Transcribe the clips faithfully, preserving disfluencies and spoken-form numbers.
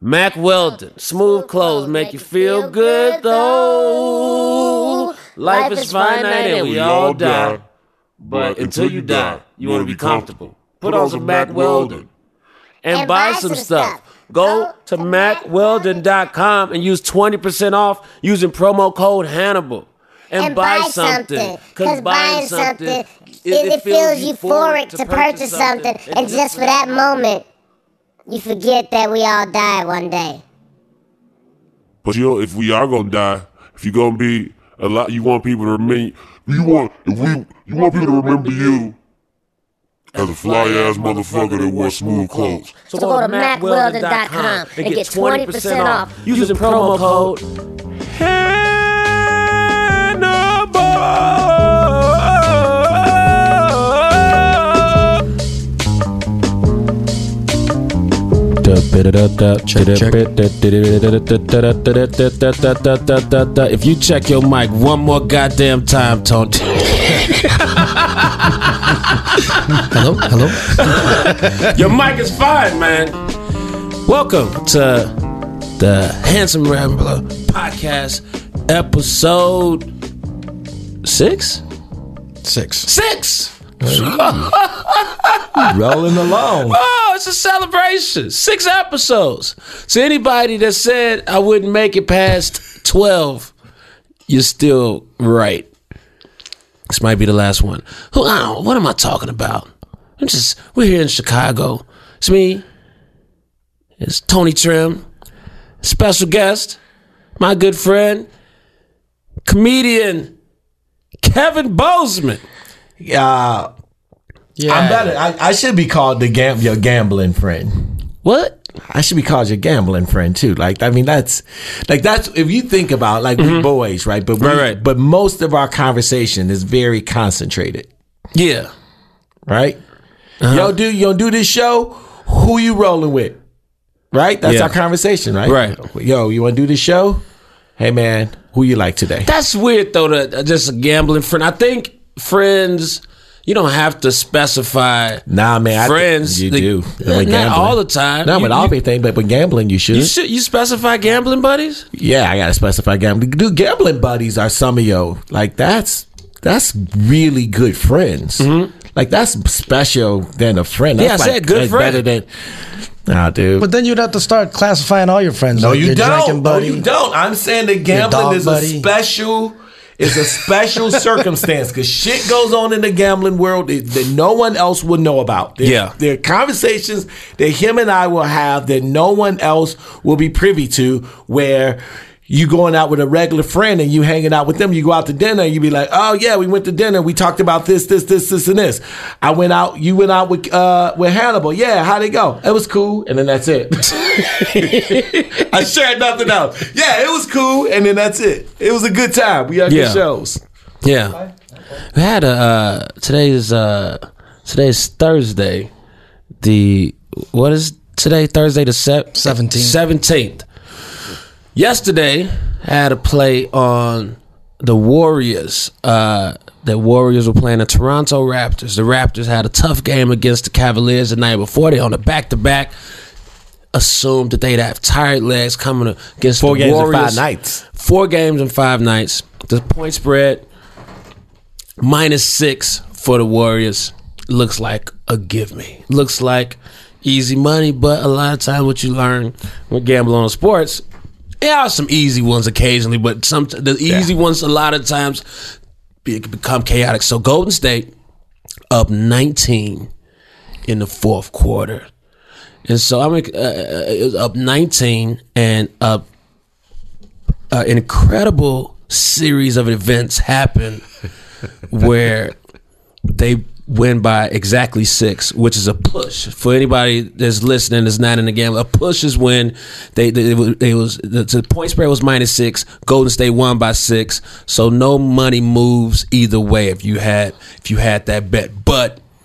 Mack Weldon, smooth clothes make you feel good though. Life is finite and we all die. But until you die, you want to be comfortable. Put on some Mack Weldon and buy some stuff. Go to mack weldon dot com and use twenty percent off using promo code Hannibal. And, and buy, buy something. Because buying something, it, it feels euphoric to purchase something. And just for that moment, you forget that we all die one day. But you know, if we are gonna die, if you're gonna be a lot, you want people to remember. You want if we, you want people to remember you as a fly ass motherfucker that wore smooth clothes. So, so go to mack weldon dot com and get twenty percent off using promo code Hannibal. If you check your mic one more goddamn time, Tony. Hello, hello. Your mic is fine, man. Welcome to the Handsome Rambler podcast, episode six. Six. Six. Rolling along. Oh, it's a celebration. Six episodes. So anybody that said I wouldn't make it past twelve, you're still right. This might be the last one. Who? I don't, what am I talking about? I'm just. We're here in Chicago. It's me. It's Tony Trim. Special guest, my good friend, comedian Kevin Bozeman. Uh, yeah, I'm better. I, I should be called the gam- your gambling friend. What? I should be called your gambling friend too. Like, I mean, that's like that's if you think about like mm-hmm. we boys, right? But we, right, right. But most of our conversation is very concentrated. Yeah. Right. Uh-huh. Yo, do you don't do this show? Who you rolling with? Right. That's yeah. our conversation, right? Right. Yo, you want to do this show? Hey, man, who you like today? That's weird though. That just a gambling friend. I think. Friends, you don't have to specify. Nah, man, friends. I th- you the, do. Not all the time. Not you, with all everything, but with gambling, you should. You should. You specify gambling buddies? Yeah, I gotta specify gambling. Dude, gambling buddies are some of your like that's that's really good friends. Mm-hmm. Like that's special than a friend. That's yeah, I like, said good friend. Better than. Nah, dude. But then you'd have to start classifying all your friends. No, like you your don't. drinking buddy, no, you don't. I'm saying that gambling is buddy. a special. It's a special circumstance because shit goes on in the gambling world that, that no one else will know about. There, yeah. There are conversations that him and I will have that no one else will be privy to where you going out with a regular friend and you hanging out with them. You go out to dinner and you be like, oh, yeah, we went to dinner. We talked about this, this, this, this, and this. I went out. You went out with uh, with Hannibal. Yeah, how'd it go? It was cool. And then that's it. I shared nothing else. Yeah, it was cool. And then that's it. It was a good time. We had yeah. good shows. Yeah. We had a, uh, today's, uh, today's Thursday. The, what is today? Thursday the se- seventeenth. seventeenth. Yesterday, I had a play on the Warriors. Uh, the Warriors were playing the Toronto Raptors. The Raptors had a tough game against the Cavaliers the night before. They on a back-to-back. Assumed that they'd have tired legs coming against Four the games Warriors. in five nights. Four games in five nights. The point spread, minus six for the Warriors. Looks like a give me. Looks like easy money, but a lot of times what you learn when gambling on sports, there are some easy ones occasionally, but some the easy yeah. ones a lot of times be, become chaotic. So Golden State up nineteen in the fourth quarter, and so I'm uh, it was up nineteen and up. Uh, an incredible series of events happen where they win by exactly six, which is a push for anybody that's listening that's not in the game. A push is when they they, they was the, the point spread was minus six. Golden State won by six, so no money moves either way if you had if you had that bet. But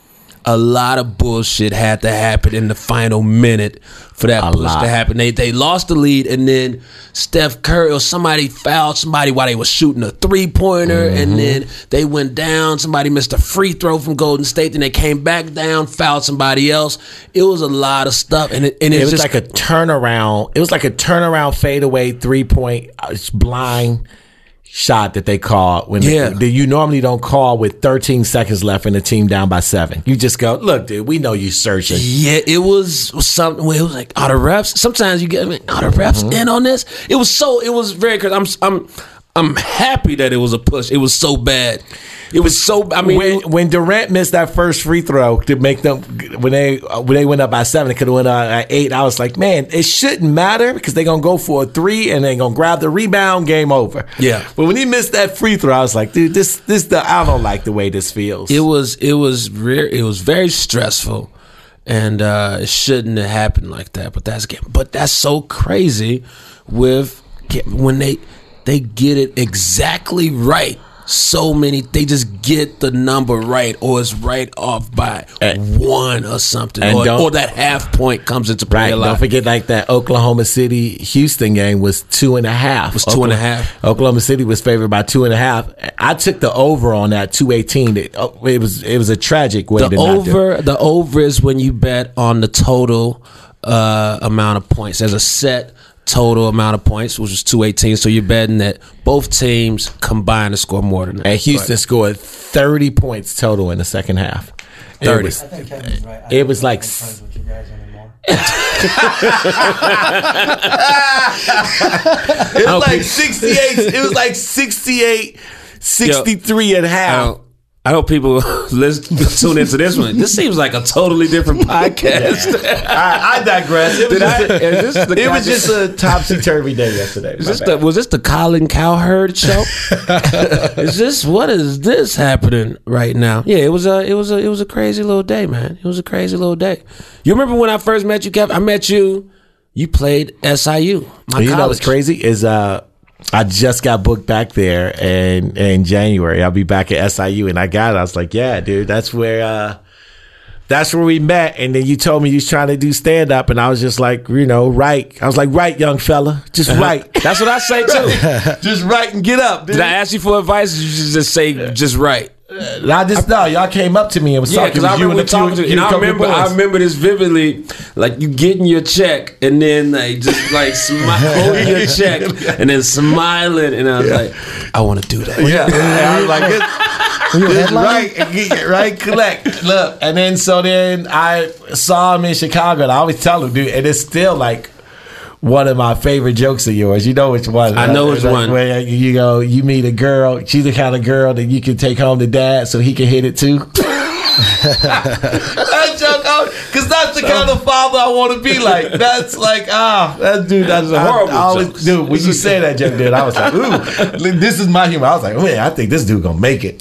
a lot of bullshit had to happen in the final minute for that A push lot. to happen. They they lost the lead, and then Steph Curry or somebody fouled somebody while they were shooting a three pointer, Mm-hmm. and then they went down. Somebody missed a free throw from Golden State, then they came back down, fouled somebody else. It was a lot of stuff, and it, and It it's was just like a turnaround. It was like a turnaround fadeaway three point uh, blind shot that they called when Yeah. that you normally don't call with thirteen seconds left and the team down by seven. You just go, look, dude, we know you searching. Yeah, it was something where it was like, are the refs? Sometimes you get, I mean, are the refs Mm-hmm. in on this? It was so, it was very, cause I'm, I'm, I'm happy that it was a push. It was so bad. It was so, I mean, when when Durant missed that first free throw to make them when they when they went up by seven, it could have went up at eight. I was like, man, it shouldn't matter because they're gonna go for a three and they're gonna grab the rebound. Game over. Yeah. But when he missed that free throw, I was like, dude, this this the I don't like the way this feels. it was, it was re- it was very stressful, and uh, it shouldn't have happened like that. But that's, but that's so crazy with when they, they get it exactly right. So many, they just get the number right, or it's right off by And- one or something, and or, don't- or that half point comes into play Right. a lot. Don't forget, like that Oklahoma City Houston game was two and a half. was two and a half. Oklahoma City was favored by two and a half. I took the over on that two eighteen. It, it was it was a tragic way The to not do it. over, the over is when you bet on the total uh, amount of points. There's a set total amount of points, which is two eighteen. So you're betting that both teams combine to score more than that. And Houston scored thirty points total in the second half. It thirty. was- I think Kevin's right. I It don't was think like I'm friends with you guys anymore. It was like sixty-eight. It was like sixty-eight, sixty-three and a I half. don't, I hope people listen, tune into this one. This seems like a totally different podcast. I, I digress. It was, Did I- just, is this the a, it was goddamn- just a topsy turvy day yesterday. Is My this bad. the, was this the Colin Cowherd show? Is this what is this happening right now? Yeah, it was a it was a it was a crazy little day, man. It was a crazy little day. You remember when I first met you, Kev? I met you. You played S I U. My you know college. what's crazy is uh, I just got booked back there in in January. I'll be back at S I U, and I got it. I was like, yeah, dude, that's where uh, that's where we met. And then you told me you was trying to do stand up, and I was just like, you know, right. I was like, right, young fella, just right. That's what I say too. Just right and get up, dude. Did I ask you for advice? Or you should just say just right. And I just no, y'all came up to me and was Yeah, talking. because I It was you remember and talking a to few- you, and I a couple remember boys. I remember this vividly, like you getting your check and then like just like smi- holding your check and then smiling, and I was like, I want to do that. Yeah, and I was like, this, Were you this headlining? right, and get it right, collect. Look, and then so then I saw him in Chicago, and I always tell him, dude, and it's still like one of my favorite jokes of yours. You know which one? I know which Like, one. Where you go, you meet a girl, she's the kind of girl that you can take home to dad so he can hit it too. That joke, because that's the kind of father I want to be like. That's like, ah, that dude, that's a horrible I always, jokes. dude. When you say that joke, dude, I was like, ooh, this is my humor. I was like, man, I think this dude gonna make it.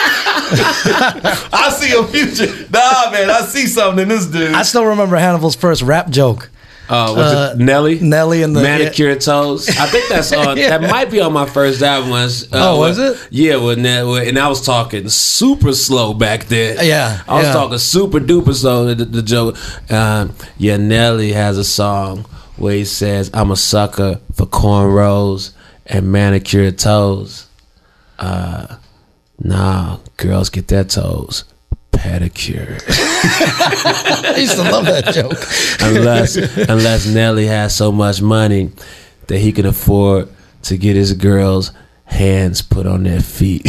I see a future. Nah, man, I see something in this dude. I still remember Hannibal's first rap joke. Uh, was Uh, it Nelly? Nelly and the- Manicure Toes. I think that's on. Yeah. That might be on my first album. Was, uh, Oh, was with- it? Yeah, with Nell, with- and I was talking super slow back then. Yeah, I was yeah. talking super duper slow. The, the joke. Um, yeah, Nelly has a song where he says, "I'm a sucker for cornrows and manicured toes." Uh, nah, girls get their toes pedicure. I used to love that joke. unless unless Nelly has so much money that he can afford to get his girls' hands put on their feet.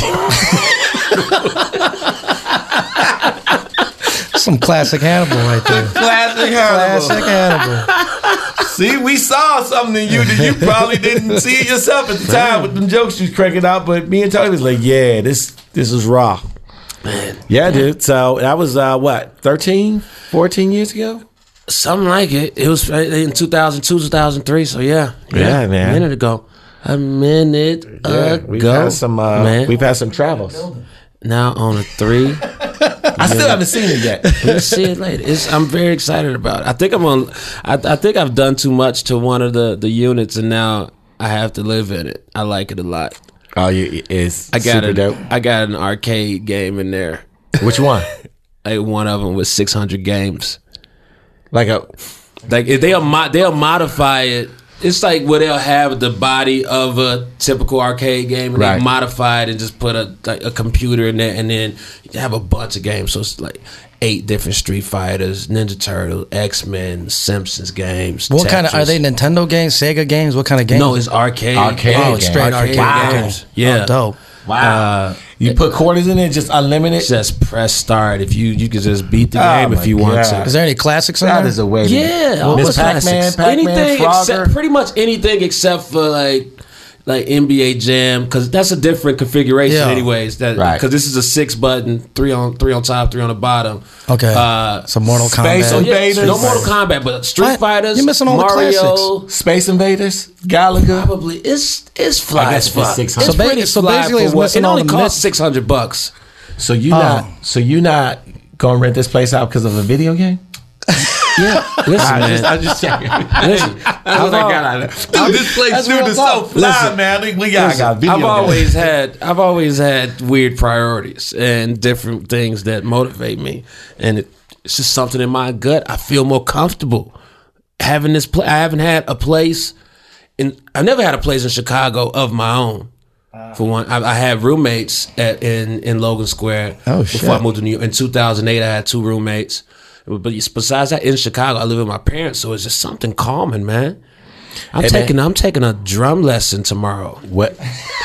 Some classic Hannibal right there. Classic Hannibal. Classic Hannibal. See, we saw something in you that you probably didn't see it yourself at the time with them jokes you was cranking out. But me and Tony was like, yeah, this this is raw. Man, Yeah, dude. So that was uh, what, thirteen, fourteen years ago? something like it. It was in two thousand two, two thousand three. So yeah, Yeah, man. a minute ago, a minute Yeah, ago. we've had some. Uh, man. We've had some travels. Now on a three. I still haven't seen it yet. We'll see it later. It's, I'm very excited about it. I think I'm on. I, I think I've done too much to one of the, the units, and now I have to live in it. I like it a lot. Oh, yeah, it's I got super a, dope. I got an arcade game in there. Which one? like one of them with six hundred games. Like a Like if they'll mo- they'll modify it. It's like where they'll have the body of a typical arcade game, and Right. they modify it and just put a like a computer in there, and then you have a bunch of games. So it's like eight different Street Fighters, Ninja Turtles, X Men, Simpsons games. What kind of Tetris. are they? Nintendo games, Sega games? What kind of games? No, it's arcade. Arcade oh, games. straight arcade, Arcade games. games. Yeah. Oh, dope. wow. Uh, you put quarters in it, just unlimited. just press start if you you can just beat the Oh game my if you want God. to. Is there any classics in That there? is a way. to Yeah, all Miss the Pac-Man, classics. Pac-Man, anything Frogger. except pretty much anything except for like like N B A Jam, because that's a different configuration, Yeah. anyways. That Right. because this is a six button, three on three on top, three on the bottom. Okay. Uh, Some Mortal Space Kombat. Invaders. no Mortal Kombat, but Street What? Fighters. You're missing all the Mario, classics. Space Invaders, Galaga. Probably it's it's fly I guess as fuck. it's six hundred. It's So ba- pretty so fly basically for it's what- missing it all only the costs myth- six hundred bucks. So you Oh. not so you not gonna rent this place out because of a video game? Yeah, listen, I man. just, I'm just checking. Listen, That's what I got out of it. Dude, this place, That's dude, real is so talk. fly, Listen, man. We- We got, I got video I've games. always had I've always had weird priorities and different things that motivate me, and it, it's just something in my gut. I feel more comfortable having this. Pla- I haven't had a place, in I've never had a place in Chicago of my own. For one, I, I had roommates at, in in Logan Square. Oh, Before I shit. moved to New York in two thousand eight, I had two roommates. But besides that, in Chicago, I live with my parents, so it's just something calming, man. I'm Hey, man. taking I'm taking a drum lesson tomorrow. What?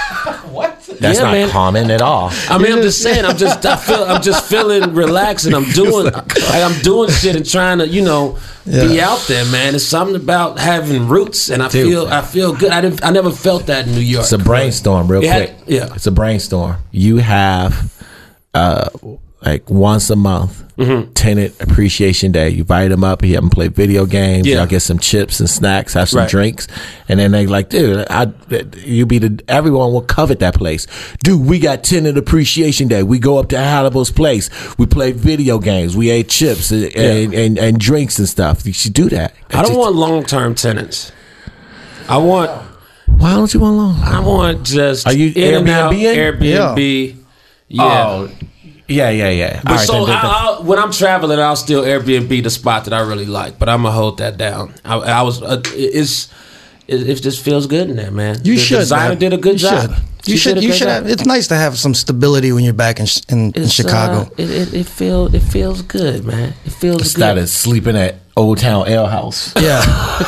What? That's Yeah, not man. common at all. I mean, I'm just saying. I'm just. I feel. I'm just feeling relaxed, and I'm doing. Like I'm doing shit and trying to, you know, be Yeah. out there, man. It's something about having roots, and I Dude. feel. I feel good. I didn't. I never felt that in New York. It's a brainstorm, real It had- quick. yeah. It's a brainstorm. You have, uh, like once a month, Mm-hmm. tenant appreciation day. You invite them up, you have them play video games. Yeah. Y'all get some chips and snacks, have some Right. drinks, and then they like, dude, I, you be the everyone will covet that place. Dude, we got tenant appreciation day. We go up to Hannibal's place. We play video games. We ate chips and and, and, and drinks and stuff. You should do that. I don't Just- want long term tenants. I want. Why don't you want long? I want just. Are you in and out Airbnb-ing? Airbnb. Yeah. Oh, yeah, yeah, yeah. But All right, so then, then, then. I, I, when I'm traveling, I'll still Airbnb the spot that I really like. But I'm gonna hold that down. I, I was. Uh, it's. It, it just feels good in there, man. You the should. designer man. did a good you job. Should. You She should. did a You good should. job. Have, it's nice to have some stability when you're back in, in, in It's, Chicago. uh, it, it, it feels. It feels good, man. It feels good. Started sleeping at Old Town Ale House. Yeah.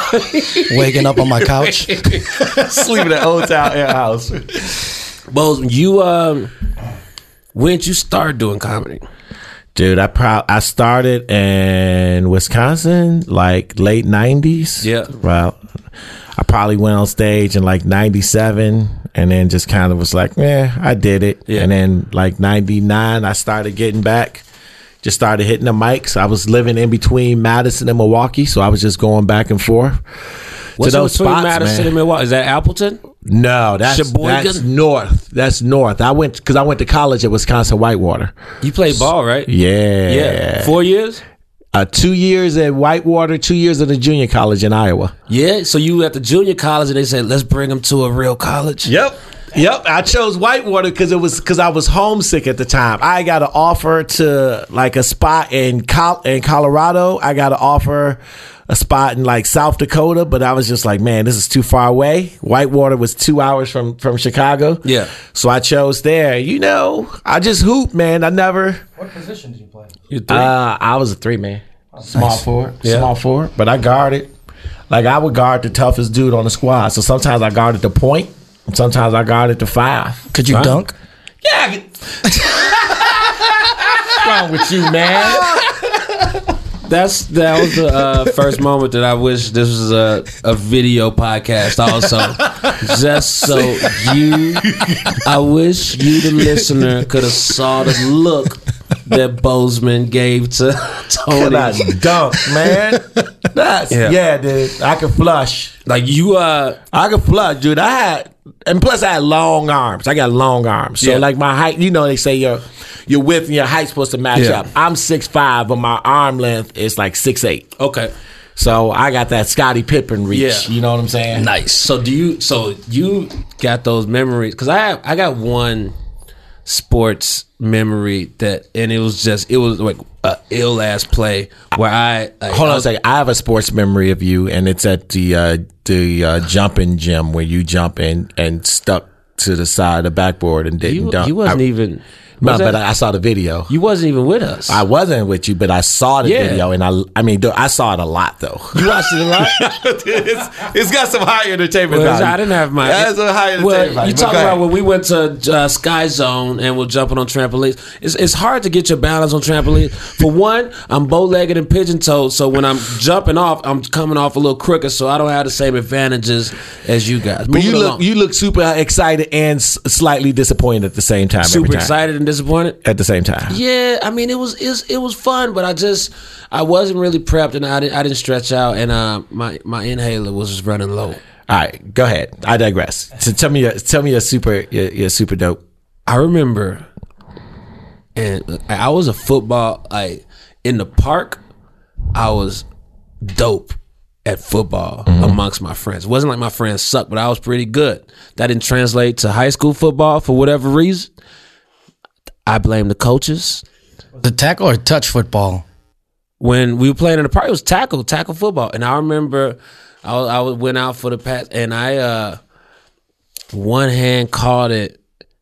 Waking up on my couch. Sleeping at Old Town Ale House. Bose, you um, when did you start doing comedy? Dude, I pro- I started in Wisconsin like late nineties. Yeah. Well, I probably went on stage in like ninety-seven and then just kind of was like, yeah, I did it. Yeah. And then like ninety-nine, I started getting back. Just started hitting the mics. I was living in between Madison and Milwaukee, so I was just going back and forth. What's to in those between spots, Madison man. and Milwaukee? Is that Appleton? No, that's Sheboygan? that's north. That's north. I went because I went to college at Wisconsin Whitewater. You played ball, right? Yeah, Yeah. Four years. Uh, two years at Whitewater, two years at a junior college in Iowa. Yeah. So you were at the junior college, and they said, "Let's bring him to a real college." Yep. Yep, I chose Whitewater because it was because I was homesick at the time. I got an offer to like a spot in Col- in Colorado. I got an offer a spot in like South Dakota, but I was just like, man, this is too far away. Whitewater was two hours from from Chicago. Yeah. So I chose there. You know, I just hoop, man. I never. What position did you play? You three. Uh, I was a three man, small forward, Yeah. small forward, but I guarded. Like I would guard the toughest dude on the squad. So sometimes I guarded the point. Sometimes I guarded the five. Could you Right. dunk? Yeah. I get- What's wrong with you, man? That's that was the uh, first moment that I wish this was a, a video podcast. Also, just so you, I wish you, the listener, could have saw the look that Bozeman gave to Tony. Can I dunk, man? That's Yeah. yeah. dude. I can flush. Like you, uh, I can flush, dude. I had, and plus I had long arms. I got long arms. So Yeah. like my height, you know, they say your your width and your height's supposed to match Yeah. up. I'm six five, but my arm length is like six eight. okay, So I got that Scottie Pippen reach. Yeah. You know what I'm saying? nice. So do you? So you got those memories? Because I have, I got one sports memory that, and it was just, it was like a ill ass play where I like, Hold I on a was- second. I have a sports memory of you, and it's at the uh, the uh, jumping gym where you jump in and stuck to the side of the backboard and didn't You, dunk. you wasn't I, even. No, was but that- I, I saw the video. you wasn't even with us. I wasn't with you, but I saw the Yeah. video, and I I mean, dude, I saw it a lot though. you watched it a lot. it's, it's got some high entertainment Well, value. I didn't have my. That's a high entertainment Well, value. you but talking go ahead. about when we went to uh, Sky Zone and we're jumping on trampolines. It's it's hard to get your balance on trampolines. For one, I'm bow legged and pigeon toed, so when I'm jumping off, I'm coming off a little crooked, so I don't have the same advantages as you guys. But you Moving look along. you look super excited and s- slightly disappointed at the same time. every super time. excited and disappointed. at the same time. Yeah, I mean it was it was, it was fun, but I just I wasn't really prepped and I didn't I didn't stretch out and uh, my my inhaler was just running low. All right, go ahead. I digress. So tell me, your, tell me your super, your, your super dope. I remember, and I was a football like in the park. I was dope at football amongst my friends. It wasn't like my friends sucked, but I was pretty good. That didn't translate to high school football for whatever reason. I blame the coaches. The tackle or touch football? When we were playing in the park, it was tackle, tackle football. And I remember I, was, I was- went out for the pass, and I uh, one hand caught it,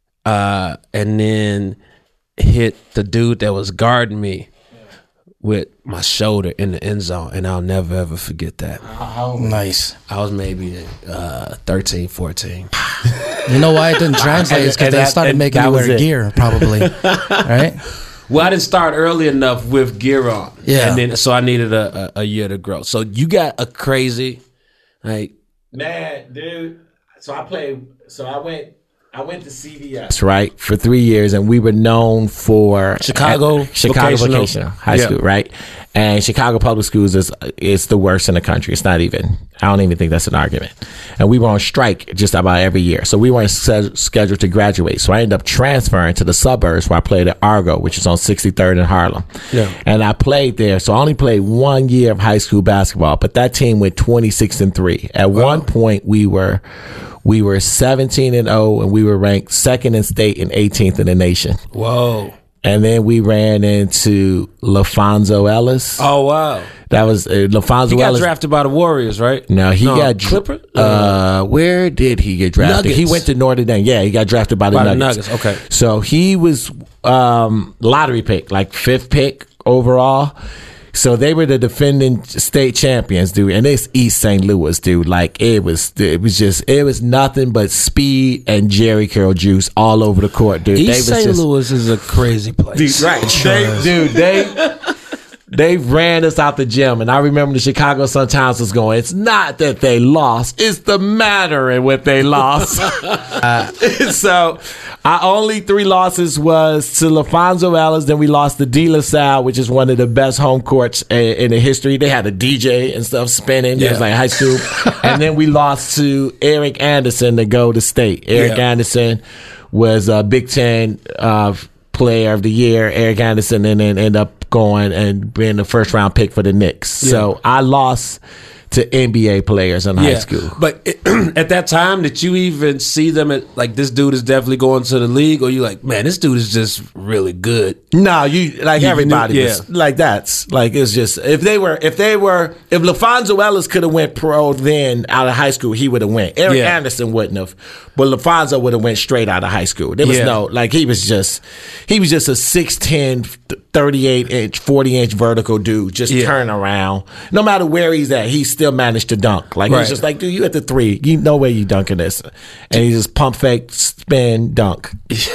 uh, and then hit the dude that was guarding me with my shoulder in the end zone, and I'll never ever forget that. Nice. I was maybe uh, thirteen, fourteen. You know why it didn't translate? It's because And they that- started and making that you was wear it. gear, probably. Right? Well, I didn't start early enough with gear on. Yeah. And then so I needed a, a, a year to grow. So you got a crazy, like, Man, dude. So I played. So I went. I went to C V S right for three years, and we were known for Chicago Chicago vocational. vocational high Yeah. school, right? And Chicago public schools is is the worst in the country. It's not even. I don't even think that's an argument. And we were on strike just about every year, so we weren't se- scheduled to graduate. So I ended up transferring to the suburbs where I played at Argo, which is on sixty-third in Harlem. Yeah. And I played there. So I only played one year of high school basketball, but that team went twenty-six and three. At one point, we were. We were seventeen and oh, and we were ranked second in state and eighteenth in the nation. whoa. And then we ran into LaFonso Ellis. Oh, wow. That was uh, LaFonso He got Ellis. drafted by the Warriors, right? No, he got Clipper. Uh, where did he get drafted? Nuggets. He went to Notre Dame. Yeah, he got drafted by the By the Nuggets. Nuggets, okay. So he was um, lottery pick, like fifth pick overall. So they were the defending state champions, dude, and it's East Saint Louis, dude. Like it was, it was just, it was nothing but speed and Jerry Curl juice all over the court, dude. They East was Saint just- Louis is a crazy place. Dude, right. They, dude, they they ran us out the gym. And I remember the Chicago Sun-Times was going, it's not that they lost, it's the manner in what they lost. uh, so our only three losses was to LaFonso Ellis, then we lost to De La Salle, which is one of the best home courts in, in the history. They had a D J and stuff spinning. It was Yeah. like high school. And then we lost to Eric Anderson to go to state. Eric Yeah. Anderson was a Big Ten uh, player of the year. Eric Anderson, and then end up going and being the first round pick for the Knicks. So I lost to N B A players in high school. But it, at that time, did you even see them at like this dude is definitely going to the league, or you like, man, this dude is just really good? No, you like You everybody knew- was like that's like it's just if they were if they were if LaFonso Ellis could have went pro then out of high school he would have went. Eric Yeah. Anderson wouldn't have, but LaFonso would have went straight out of high school. There was Yeah. no like he was just he was just a six ten, thirty-eight inch, forty inch vertical dude just Yeah. turn around. No matter where he's at, he still managed to dunk. Like Right. he's just like dude, you at the three, you no way you dunking this, and he just pump fake, spin, dunk.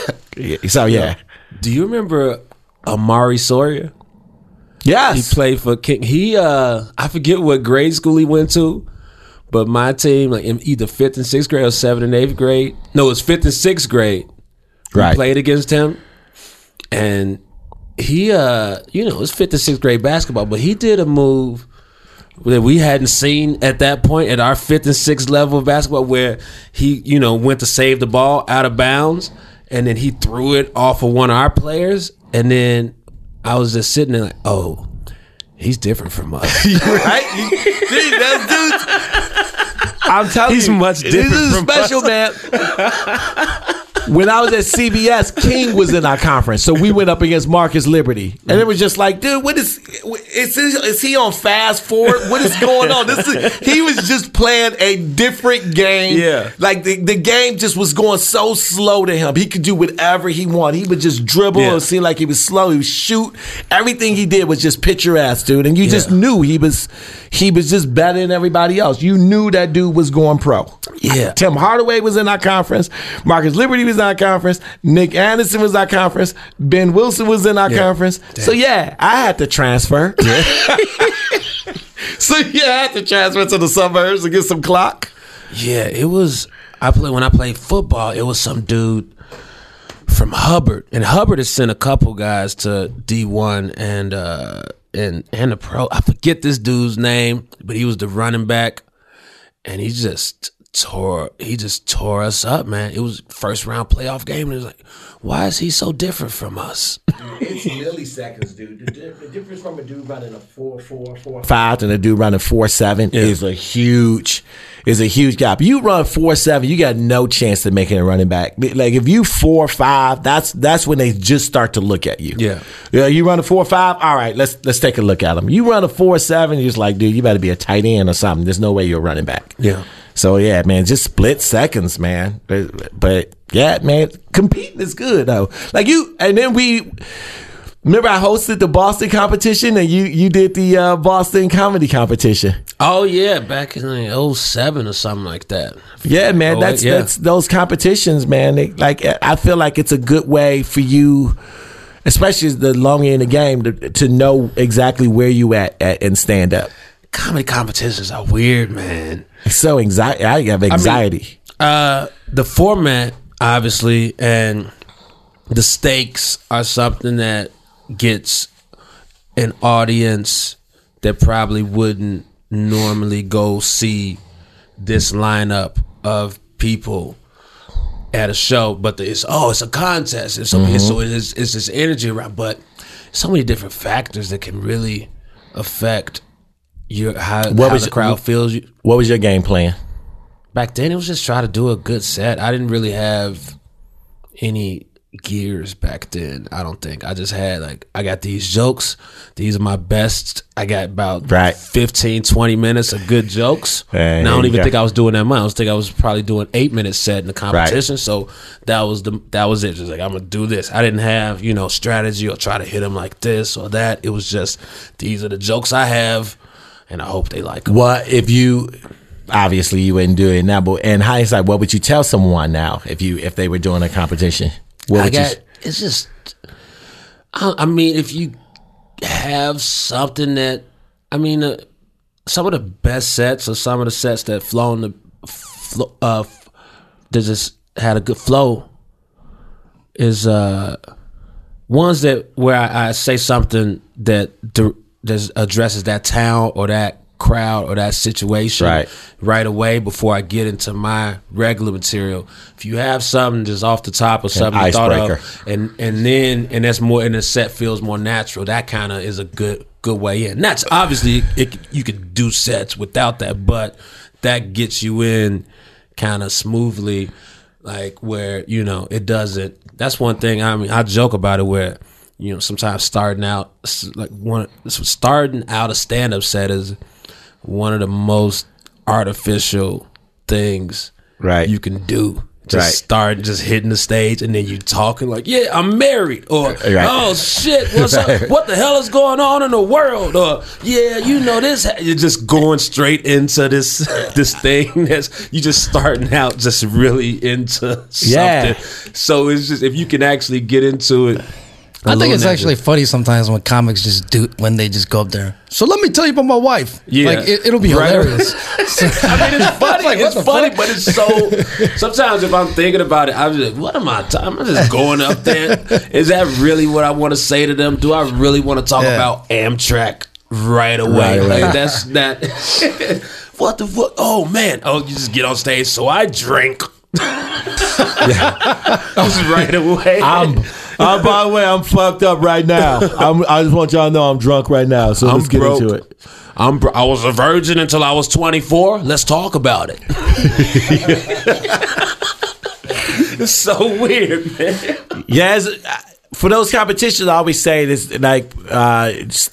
So yeah. Do you remember Amari Sawyer? Yes. He played for King. He uh, I forget what grade school he went to, but my team, like in either fifth and sixth grade or seventh and eighth grade. No, it was fifth and sixth grade. We Right. played against him, and he, uh, you know, it was fifth and sixth grade basketball, but he did a move that we hadn't seen at that point at our fifth and sixth level of basketball, where he, you know, went to save the ball out of bounds, and then he threw it off of one of our players, and then I was just sitting there like, oh, he's different from us. Right? Dude, that's dude. I'm telling He's you, much this different is from special, us. man. when I was at C B S, King was in our conference, so we went up against Marcus Liberty, and it was just like, dude, what is is this, is he on fast forward? What is going on? This is, he was just playing a different game. Yeah. Like the, the game just was going so slow to him. He could do whatever he wanted. He would just dribble. Yeah. It seemed like he was slow. He would shoot. Everything he did was just picturesque, dude. And you just Yeah. knew he was he was just better than everybody else. You knew that dude was going pro. Yeah. Tim Hardaway was in our conference. Marcus Liberty was in our conference. Nick Anderson was in our conference. Ben Wilson was in our Yeah. conference. So yeah, I had to transfer. So yeah, I had to transfer to the suburbs to get some clock. Yeah, it was. I play when I played football. It was some dude from Hubbard, and Hubbard has sent a couple guys to D one and uh, and and the pro. I forget this dude's name, but he was the running back, and he just tore. He just tore us up, man. It was first round playoff game, and it was like, why is he so different from us? It's milliseconds, dude. The, di- the difference from a dude running a four, four, four, five, and a dude running four, seven Yeah. is a huge, is a huge gap. You run four, seven, you got no chance of making a running back. Like if you four, five, that's that's when they just start to look at you. Yeah. Yeah. You run a four, five. All right, let's let's take a look at them. You run a four, seven, you're just like, dude, you better be a tight end or something. There's no way you're running back. Yeah. So yeah, man, just split seconds, man. But, but yeah, man, competing is good though. Like you, and then we remember I hosted the Boston competition, and you you did the uh, Boston comedy competition. Oh yeah, back in like oh seven or something like that. Yeah, man, Oh, that's yeah. that's those competitions, man. They, like I feel like it's a good way for you, especially as the longer in the game, to, to know exactly where you at, at and stand up. Comedy competitions are weird, man. It's so anxiety. I have anxiety. Uh, the format, obviously, and the stakes are something that gets an audience that probably wouldn't normally go see this lineup of people at a show. But the, it's oh, it's a contest. It's so, Mm-hmm. it's, so it's, it's this energy around. But so many different factors that can really affect your how, What how was the your- crowd feels. You, What was your game plan? Back then, it was just try to do a good set. I didn't really have any gears back then. I don't think. I just had like, I got these jokes. These are my best. I got about Right. fifteen, twenty minutes of good jokes. Hey, and I here don't you even go. think I was doing that much. I was think I was probably doing eight minutes set in the competition. So that was the that was it. Just like, I'm gonna do this. I didn't have, you know, strategy or try to hit them like this or that. It was just, these are the jokes I have, and I hope they like them. What if you? Obviously, you wouldn't do it now, but in hindsight, what would you tell someone now if you if they were doing a competition? What I would got, you? it's just, I, I mean, if you have something that, I mean, uh, some of the best sets or some of the sets that flown the, flo- uh, f- that just had a good flow is uh, ones that where I, I say something that di- that addresses that town or that crowd or that situation Right. right away before I get into my regular material. If you have something just off the top or something you thought icebreaker. of, and and then and that's more, and the set feels more natural, that kind of is a good good way in. That's obviously it, you could do sets without that, but that gets you in kind of smoothly, like where, you know, it doesn't. That's one thing. I mean, I joke about it where, you know, sometimes starting out like one starting out a stand up set is one of the most artificial things Right. you can do. Just Right. start just hitting the stage and then you talking like, yeah, I'm married, or Right. oh shit, what's Right. up? What the hell is going on in the world? Or yeah, you know this. You're just going straight into this this thing that's you just starting out just really into something. Yeah. So it's just if you can actually get into it. a I think little it's actually natural. funny sometimes when comics just do when they just go up there. So let me tell you about my wife. Yeah. like it, it'll be Right. hilarious. So- I mean, it's funny. Like, what it's the funny, fuck? but it's so. Sometimes if I'm thinking about it, I'm just like, what am I? T- I'm just going up there. Is that really what I want to say to them? Do I really want to talk Yeah. about Amtrak right away? Right, right. Like that's that. What the fuck? Oh man! Oh, you just get on stage. So I drink. Just right away. I'm, I'm. By the way, I'm fucked up right now. I'm, I just want y'all to know I'm drunk right now. So I'm let's get broke. into it. I'm. bro- I was a virgin until I was twenty-four. Let's talk about it. It's so weird, man. Yes, for those competitions, I always say this: like, uh,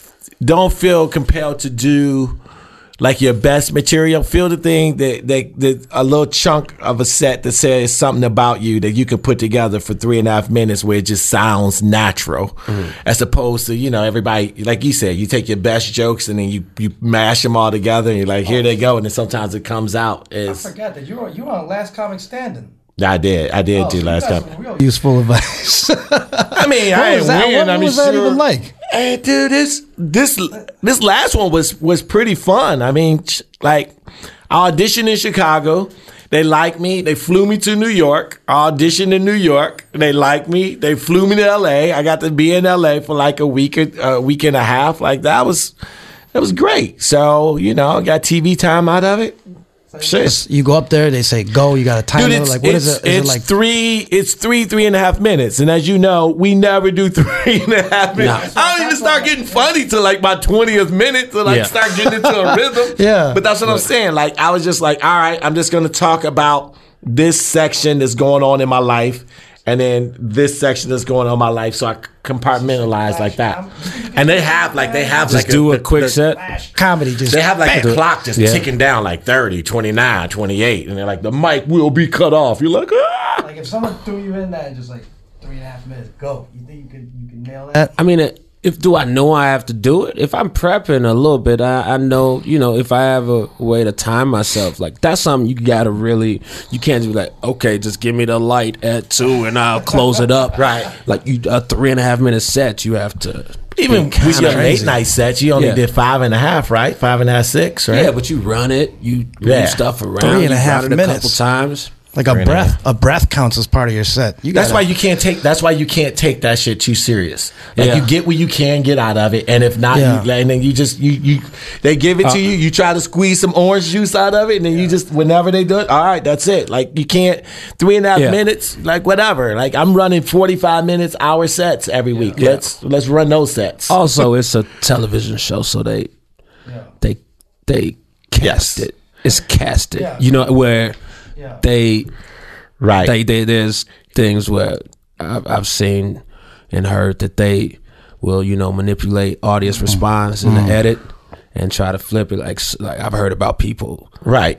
don't feel compelled to do like your best material. Feel the thing that, that that a little chunk of a set that says something about you that you can put together for three and a half minutes where it just sounds natural, mm-hmm. as opposed to, you know, everybody, like you said, you take your best jokes and then you, you mash them all together and you're like, here they go, and then sometimes it comes out as. I forgot that you were you were on Last Comic Standing. I did. I did oh, do so last time. Real- Useful advice. I mean, what I was ain't that? win. What, I what mean, was that sure. even like? Hey, dude, this this this last one was was pretty fun. I mean, like, I auditioned in Chicago. They liked me. They flew me to New York. I auditioned in New York. They liked me. They flew me to L A. I got to be in L A for like a week, a week and a half. Like that was that was great. So you know, I got T V time out of it. Shit. You go up there, they say go. You got a timer. Dude, it's, like what it's, is it? Is it's it like three? It's three, three and a half minutes. And as you know, we never do three and a half minutes. No. I don't even start getting funny till like my twentieth minute to like Yeah. start getting into a rhythm. Yeah. But that's what I'm saying. Like I was just like, all right, I'm just gonna talk about this section that's going on in my life, and then this section that's going on in my life. So I compartmentalize like that. And they have like they have Just like do a, the- quick the- set. comedy? Just They have like a clock just Yeah. ticking down like thirty, twenty-nine, twenty-eight, and they're like, the mic will be cut off. You're like, ah. Like if someone threw you in that and just like three and a half minutes, go. You think you could you could nail that? I mean, if do I know I have to do it? If I'm prepping a little bit, I, I know, you know, if I have a way to time myself, like that's something you gotta really, you can't just be like, okay, just give me the light at two and I'll close it up. Right. Like you, a three and a half minute set, you have to. Even be with your kinda late crazy. night sets, you only Yeah. did five and a half, right? Five and a half, six, right? Yeah, but you run it, you Yeah. move stuff around, Three and you a half run it a couple minutes. times. like a Three and a breath. A breath counts as part of your set. You That's gotta- why you can't take. That's why you can't take that shit too serious. Like Yeah. you get what you can get out of it, and if not, Yeah. you, and then you just you you they give it to you. You try to squeeze some orange juice out of it, and then you just whenever they do it, all right, that's it. Like you can't three and a half Yeah. minutes, like whatever. Like I'm running forty five minutes, hour sets every week. Yeah. Let's let's run those sets. Also, it's a television show, so they they they cast Yes. it. It's casted. Yeah. You know where Yeah. they Right. they, they there's things where I've, I've seen and heard that they will, you know, manipulate audience response in the edit and try to flip it. Like, like I've heard about people right.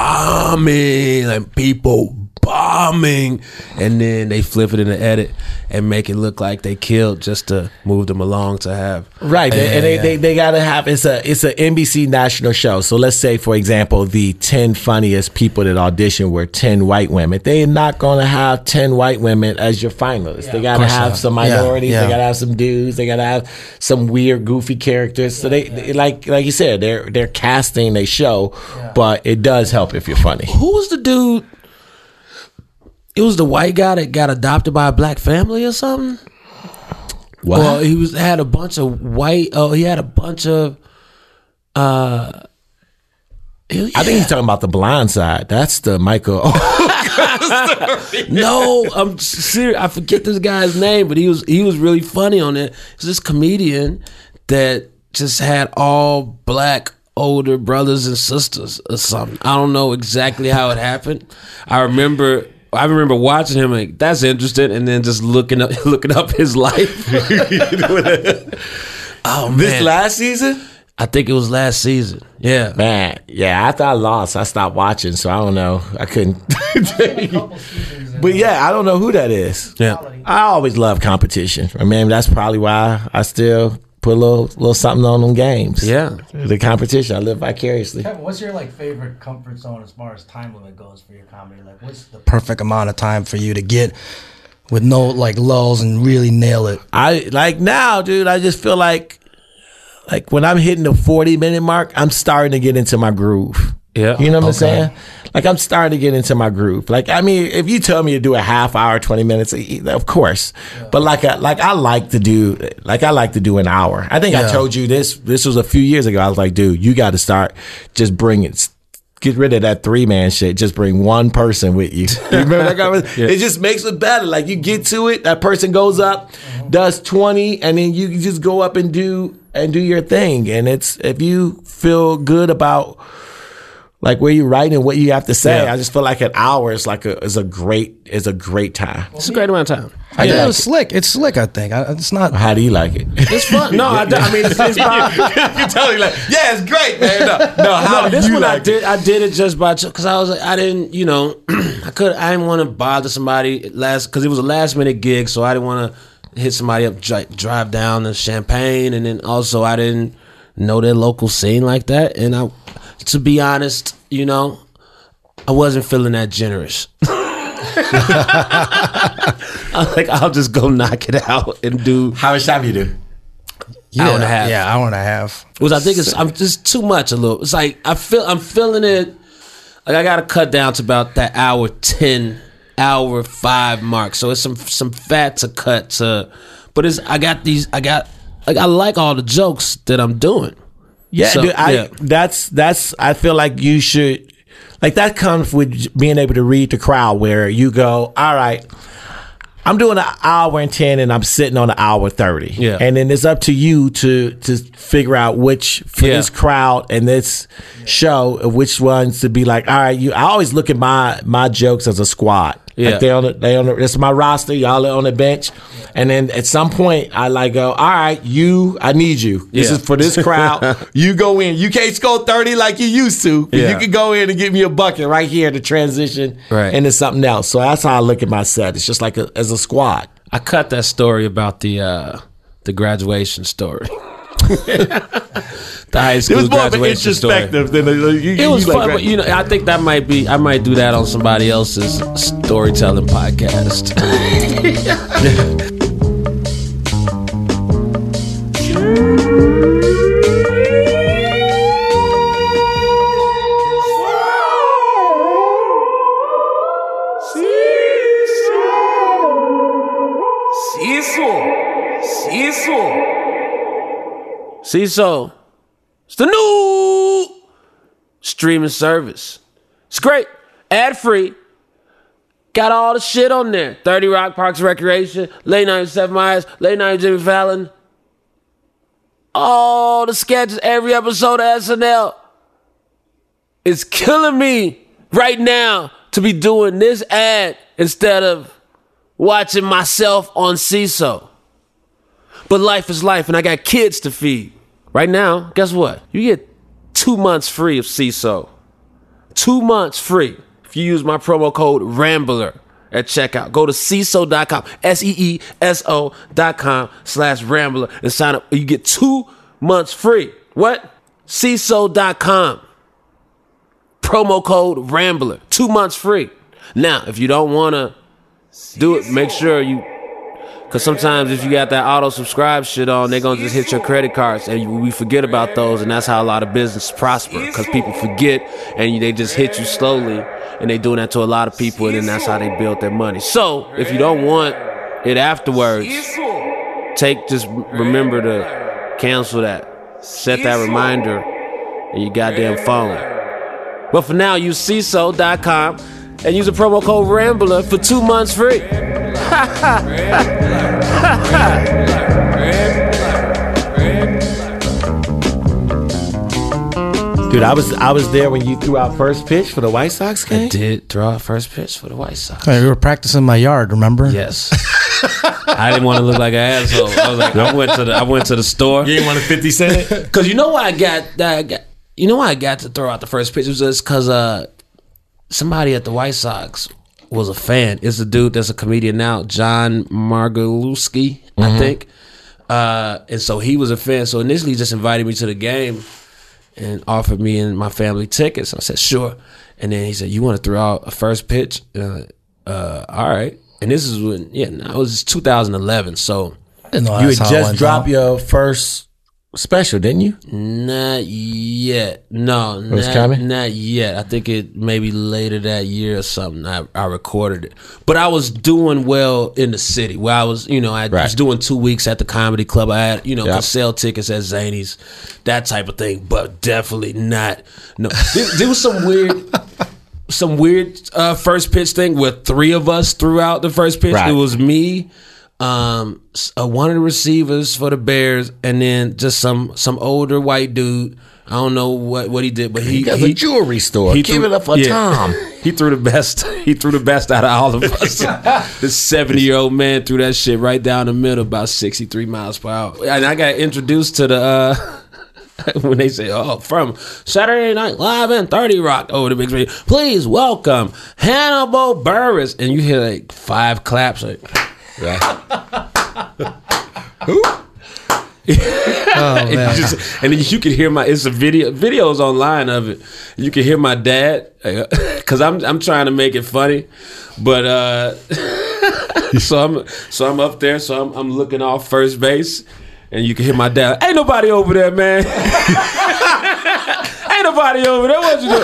bombing, like people bombing, and then they flip it in the edit and make it look like they killed just to move them along to have Right, Yeah, and they, yeah. they they gotta have it's a it's an N B C national show. So let's say, for example, the ten funniest people that audition were ten white women. They're not gonna have ten white women as your finalists. They gotta course have not. some Yeah, minorities. yeah. They gotta have some dudes. They gotta have some weird, goofy characters. So they, they like like you said, they're they're casting a show, but it does help if you're funny. Who was the dude? It was the white guy that got adopted by a black family or something. What? Well, he was had a bunch of white. Oh, he had a bunch of. Uh, he- I think he's talking about The Blind Side. That's the Michael. no, I'm serious. I forget this guy's name, but he was he was really funny on it. It's this comedian that just had all black older brothers and sisters or something. I don't know exactly how it happened. I remember. I remember watching him like that's interesting, and then just looking up looking up his life. Oh man, This last season. I think it was last season. Yeah, Man, yeah, after I lost, I stopped watching, so I don't know. I couldn't tell you. But yeah, I don't know who that is. yeah. I always love competition. I mean, that's probably why I still put a little little something on them games. Yeah. The competition. I live vicariously. Kevin, what's your like favorite comfort zone as far as time limit goes for your comedy? Like, what's the perfect amount of time for you to get with no like lulls and really nail it. I like now, dude, I just feel like like when I'm hitting the forty minute mark, I'm starting to get into my groove. Yeah. You know what I'm Okay. saying? Like I'm starting to get into my groove. Like I mean, if you tell me to do a half hour, twenty minutes, of course. But like I, like I like to do like I like to do an hour. I think I Yeah. told you this. This was a few years ago. I was like, dude, you got to start just bring it. Get rid of that three man shit. Just bring one person with you. You remember that conversation? It just makes it better. Like you get to it, that person goes up, does twenty, and then you just go up and do and do your thing. And it's if you feel good about like where you writing and what you have to say. Yeah. I just feel like an hour is like a is a great is a great time. It's a great amount of time. I Yeah. think it was slick. It's slick. I think I, it's not. How do you like it? It's fun. No, I, I mean, it's, it's fine. you totally like, yeah, it's great, man. No, no how No, do this you one I like did. I did it just by because I was like, I didn't, you know, I could. I didn't want to bother somebody last because it was a last minute gig, so I didn't want to hit somebody up, dri- drive down to Champaign, and then also I didn't know their local scene like that. And I, to be honest, you know, I wasn't feeling that generous. I was like, I'll just go knock it out and do. How much time you do? Yeah, hour and a half. Yeah, hour and a half. Which I think is I'm just too much a little. It's like I feel I'm feeling it. Like I gotta cut down to about that hour ten, hour five mark. So it's some some fat to cut to, but it's I got these I got like I like all the jokes that I'm doing. Yeah, So, dude, I, yeah. that's that's. I feel like you should, like that comes with being able to read the crowd. Where you go, all right, I'm doing an hour and ten, and I'm sitting on an hour thirty. Yeah. and then it's up to you to to figure out which for Yeah. this crowd and this show, which ones to be like. All right, you. I always look at my my jokes as a squad. Yeah. Like they on the, they on the, it's my roster. Y'all are on the bench, and then at some point I like go. All right, you. I need you. This Yeah. is for this crowd. You go in. You can't score thirty like you used to. But Yeah. you can go in and give me a bucket right here to transition Right. into something else. So that's how I look at my set. It's just like a, as a squad. I cut that story about the uh, the graduation story. The high It school was more of an graduation story. introspective than a, you, It was you fun, like, but you know, I think that might be. I might do that on somebody else's storytelling podcast. Seesaw. It's the new streaming service. It's great. Ad free. Got all the shit on there. thirty Rock, Parks and Recreation, Late Night with Seth Meyers, Late Night with Jimmy Fallon. All the sketches, every episode of S N L. It's killing me right now to be doing this ad instead of watching myself on Seesaw. But life is life, and I got kids to feed. Right now, guess what? You get two months free of Seesaw. Two months free if you use my promo code RAMBLER at checkout. Go to Seesaw dot com, S E E S O dot com slash RAMBLER and sign up. You get two months free. What? Seesaw dot com. Promo code RAMBLER. Two months free. Now, if you don't want to do it, make sure you... Because sometimes if you got that auto-subscribe shit on, they're going to just hit your credit cards, and we forget about those, and that's how a lot of businesses prosper, because people forget, and they just hit you slowly, and they doing that to a lot of people, and then that's how they build their money. So, if you don't want it afterwards, take, just remember to cancel that. Set that reminder in your goddamn phone. But for now, use Seesaw dot com and use the promo code RAMBLER for two months free. dude, I was I was there when you threw out first pitch for the White Sox game. I did throw out first pitch for the White Sox. Hey, we were practicing in my yard, remember? Yes. I didn't want to look like an asshole. I was like, I went to the I went to the store. You didn't want a fifty cent? Because you know why I got that I got you know why I got to throw out the first pitch? It was just because uh, somebody at the White Sox was a fan. It's a dude that's a comedian now, John Margalewski, I Mm-hmm. think. Uh, and so he was a fan. So initially he just invited me to the game and offered me and my family tickets. I said, sure. And then he said, you want to throw out a first pitch? Uh, uh, all right. And this is when, yeah, no, it was two thousand eleven. So Didn't know You that's had how it just went dropped down. your first special, didn't you? not yet. No, was not, coming? not yet. I think it maybe later that year or something. I, I recorded it, but I was doing well in the city where I was. You know, I Right. was doing two weeks at the comedy club. I had, you know, Yep. could sell tickets at Zany's, that type of thing. But definitely not. No, there, there was some weird. Some weird uh, first pitch thing where three of us threw out the first pitch. Right. It was me, um, s- uh, one of the receivers for the Bears, and then just some some older white dude. I don't know what, what he did, but he He has he, a jewelry store. he Give threw- it up for yeah. Tom. He threw the best. He threw the best out of all of us. This seventy-year-old man threw that shit right down the middle, about sixty-three miles per hour. And I got introduced to the uh, when they say, "Oh, from Saturday Night Live and thirty Rock over the big screen, please welcome Hannibal Buress." And you hear like five claps, like, Who? Oh, and, man. you just, and then you can hear my it's a video videos online of it. You can hear my dad because I'm I'm trying to make it funny, but uh, so I'm so I'm up there, so I'm I'm looking off first base, and you can hear my dad. Ain't nobody over there, man. Ain't nobody over there. What you doing?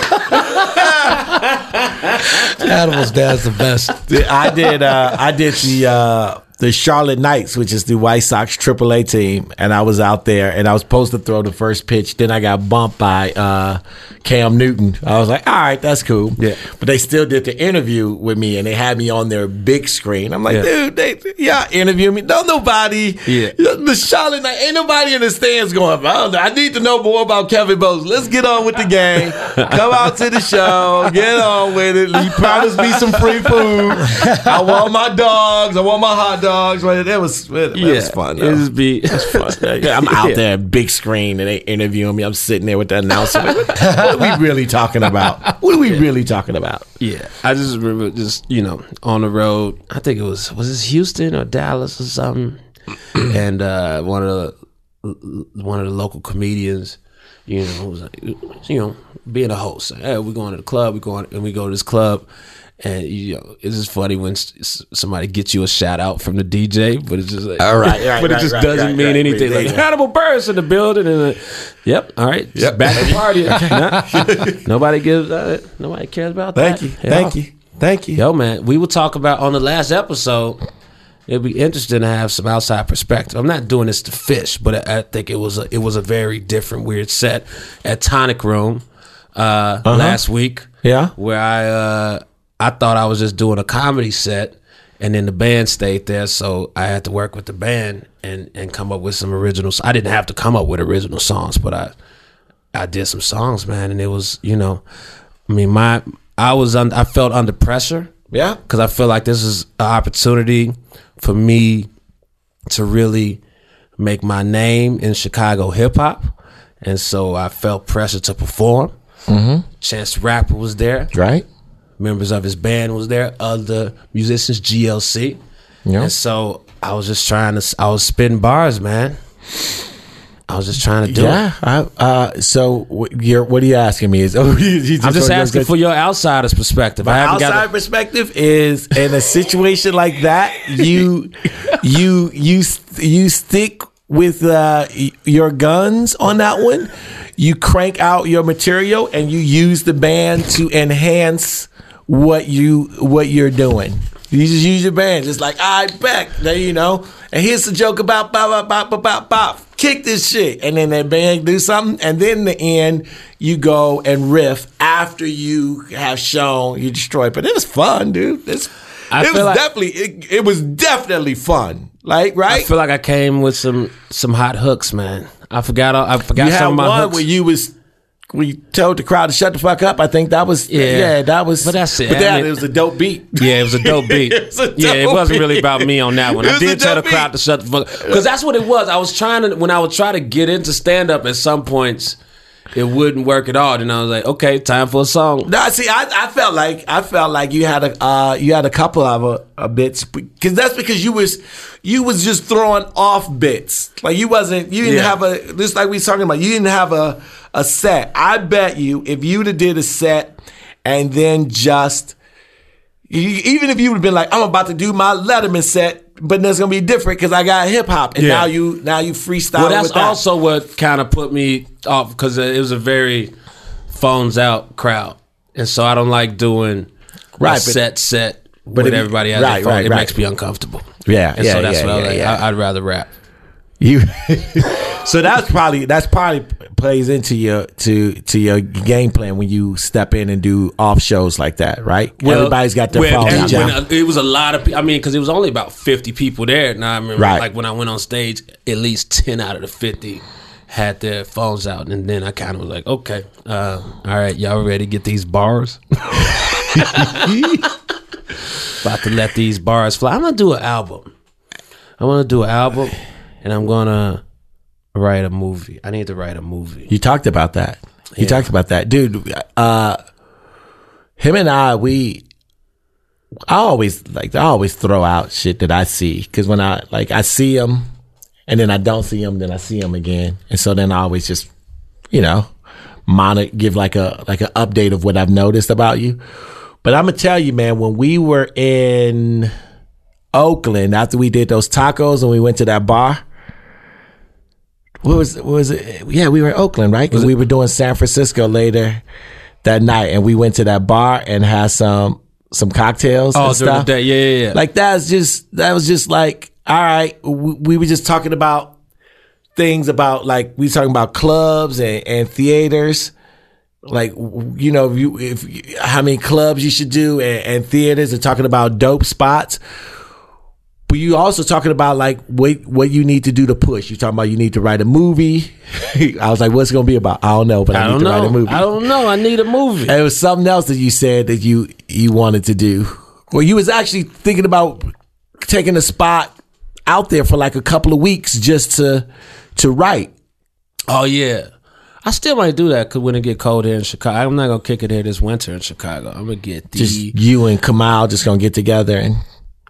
Animals dad's the best. I did. Uh, I did the uh, the Charlotte Knights, which is the White Sox triple A team, and I was out there, and I was supposed to throw the first pitch. Then I got bumped by uh, Cam Newton. I was like, all right, that's cool. Yeah. But they still did the interview with me, and they had me on their big screen. I'm like, Yeah. dude, they yeah, interview me. No, nobody. Yeah. The Charlotte Knights, ain't nobody in the stands going, I, don't know, I need to know more about Kevin Bowes. Let's get on with the game. Come out to the show. Get on with it. You promised me some free food. I want my dogs. I want my hot dogs. Right? That was that Yeah, was fun. it Though. was be fun. I'm out Yeah. there, big screen, and they interviewing me. I'm sitting there with the announcer. Like, what, what are we really talking about? What are we really talking about? Yeah, I just remember just you know on the road. I think it was was this Houston or Dallas or something, and uh, one of the one of the local comedians, you know, was like, you know, being a host. Like, hey, we're going to the club. We going and we go to this club, and you know, it's just funny when s- s- somebody gets you a shout out from the D J, but it's just like, All right, right, but it right, just right, doesn't right, mean right. anything. There Like you go. Hannibal Buress in the building, and uh, yep, all right, just Yep. back to party. Nah, nobody gives, uh, nobody cares about Thank that. you, Yeah. thank you, thank you. Yo, man, we will talk about on the last episode. It'd be interesting to have some outside perspective. I'm not doing this to fish, but I, I think it was a, it was a very different, weird set at Tonic Room uh, last week. Yeah. where I uh, I thought I was just doing a comedy set, and then the band stayed there, so I had to work with the band and and come up with some originals. I didn't have to come up with original songs, but I I did some songs, man, and it was you know, I mean my I was un, I felt under pressure. Yeah. Because I feel like this is an opportunity for me to really make my name in Chicago hip hop. And so I felt pressure to perform. Mm-hmm. Chance the Rapper was there. Right. Members of his band was there. Other musicians, G L C. Yeah. And so I was just trying to, I was spitting bars, man. I was just trying to do Yeah. it. I, uh, so what you're what are you asking me? Is oh, you, you I'm just you're asking good- for your outsider's perspective. I haven't outside got perspective is in a situation like that, you you you you stick with uh, y- your guns on that one. You crank out your material and you use the band to enhance what you what you're doing. You just use your band, just like I bet that you know. And here's the joke about bop bop bop bop bop bop. Kick this shit, and then that band do something, and then in the end you go and riff after you have shown you destroy. But it was fun, dude. It's, I it feel was like- definitely it, it was definitely fun. Like right, I feel like I came with some some hot hooks, man. I forgot all, I forgot you had some of my one hooks. where you was. We told the crowd to shut the fuck up. I think that was yeah, Yeah. that was. But that's it. But I that mean- it was a dope beat. Yeah, it was a dope beat. It was a yeah, it dope wasn't really beat. about me on that one. It I was a did tell the dope crowd beat. to shut the fuck up. Because that's what it was. I was trying to, when I would try to get into stand up at some points, it wouldn't work at all. Then I was like, okay, time for a song. No, see, I, I felt like I felt like you had a uh, you had a couple of uh, uh, bits because that's because you was you was just throwing off bits like you wasn't you didn't Yeah. have a just like we was talking about you didn't have a a set. I bet you if you'd have did a set and then just you, even if you would have been like I'm about to do my Letterman set, but that's gonna be different because I got hip hop and Yeah. now you now you freestyle. Well, that's with that. also what kind of put me off because it was a very phones out crowd. And so I don't like doing Right, a but- set set but with if you- everybody has right, their phone. right, It right. makes me uncomfortable. Yeah, And yeah, so that's yeah, what I was yeah, like. yeah. I, I'd rather rap. You so that's probably that's probably plays into your to to your game plan when you step in and do off shows like that, right? Everybody's got their well, phone. and down. when, uh, it was a lot of people. I mean, because it was only about fifty people there. Now I remember, Right. like when I went on stage, at least ten out of the fifty, had their phones out, and then I kind of was like, okay, uh, all right, y'all ready to get these bars? About to let these bars fly. I'm gonna do an album. I want to do an album, and I'm gonna write a movie. I need to write a movie. You talked about that. You Yeah. talked about that, dude. Uh, him and I, we. I always like. I always throw out shit that I see because when I like, I see him, and then I don't see him, then I see him again, and so then I always just, you know, monitor, give like a like an update of what I've noticed about you. But I'm gonna tell you, man, when we were in Oakland after we did those tacos and we went to that bar. What was what was it? Yeah, we were in Oakland, right? Because we were doing San Francisco later that night, and we went to that bar and had some some cocktails. Oh, and during the stuff. day, yeah, yeah, yeah. Like that's just that was just like, all right. We, we were just talking about things about like we were talking about clubs and, and theaters. Like, you know, if you, if how many clubs you should do and, and theaters, and talking about dope spots. But you also talking about like what what you need to do to push. You talking about you need to write a movie. I was like, what's it gonna be about? I don't know, but I, I need don't to know. write a movie. I don't know. I need a movie. And it was something else that you said that you you wanted to do. Well, you was actually thinking about taking a spot out there for like a couple of weeks just to to write. Oh yeah, I still might do that because when it get cold here in Chicago, I'm not gonna kick it here this winter in Chicago. I'm gonna get the Just you and Kamal just gonna get together and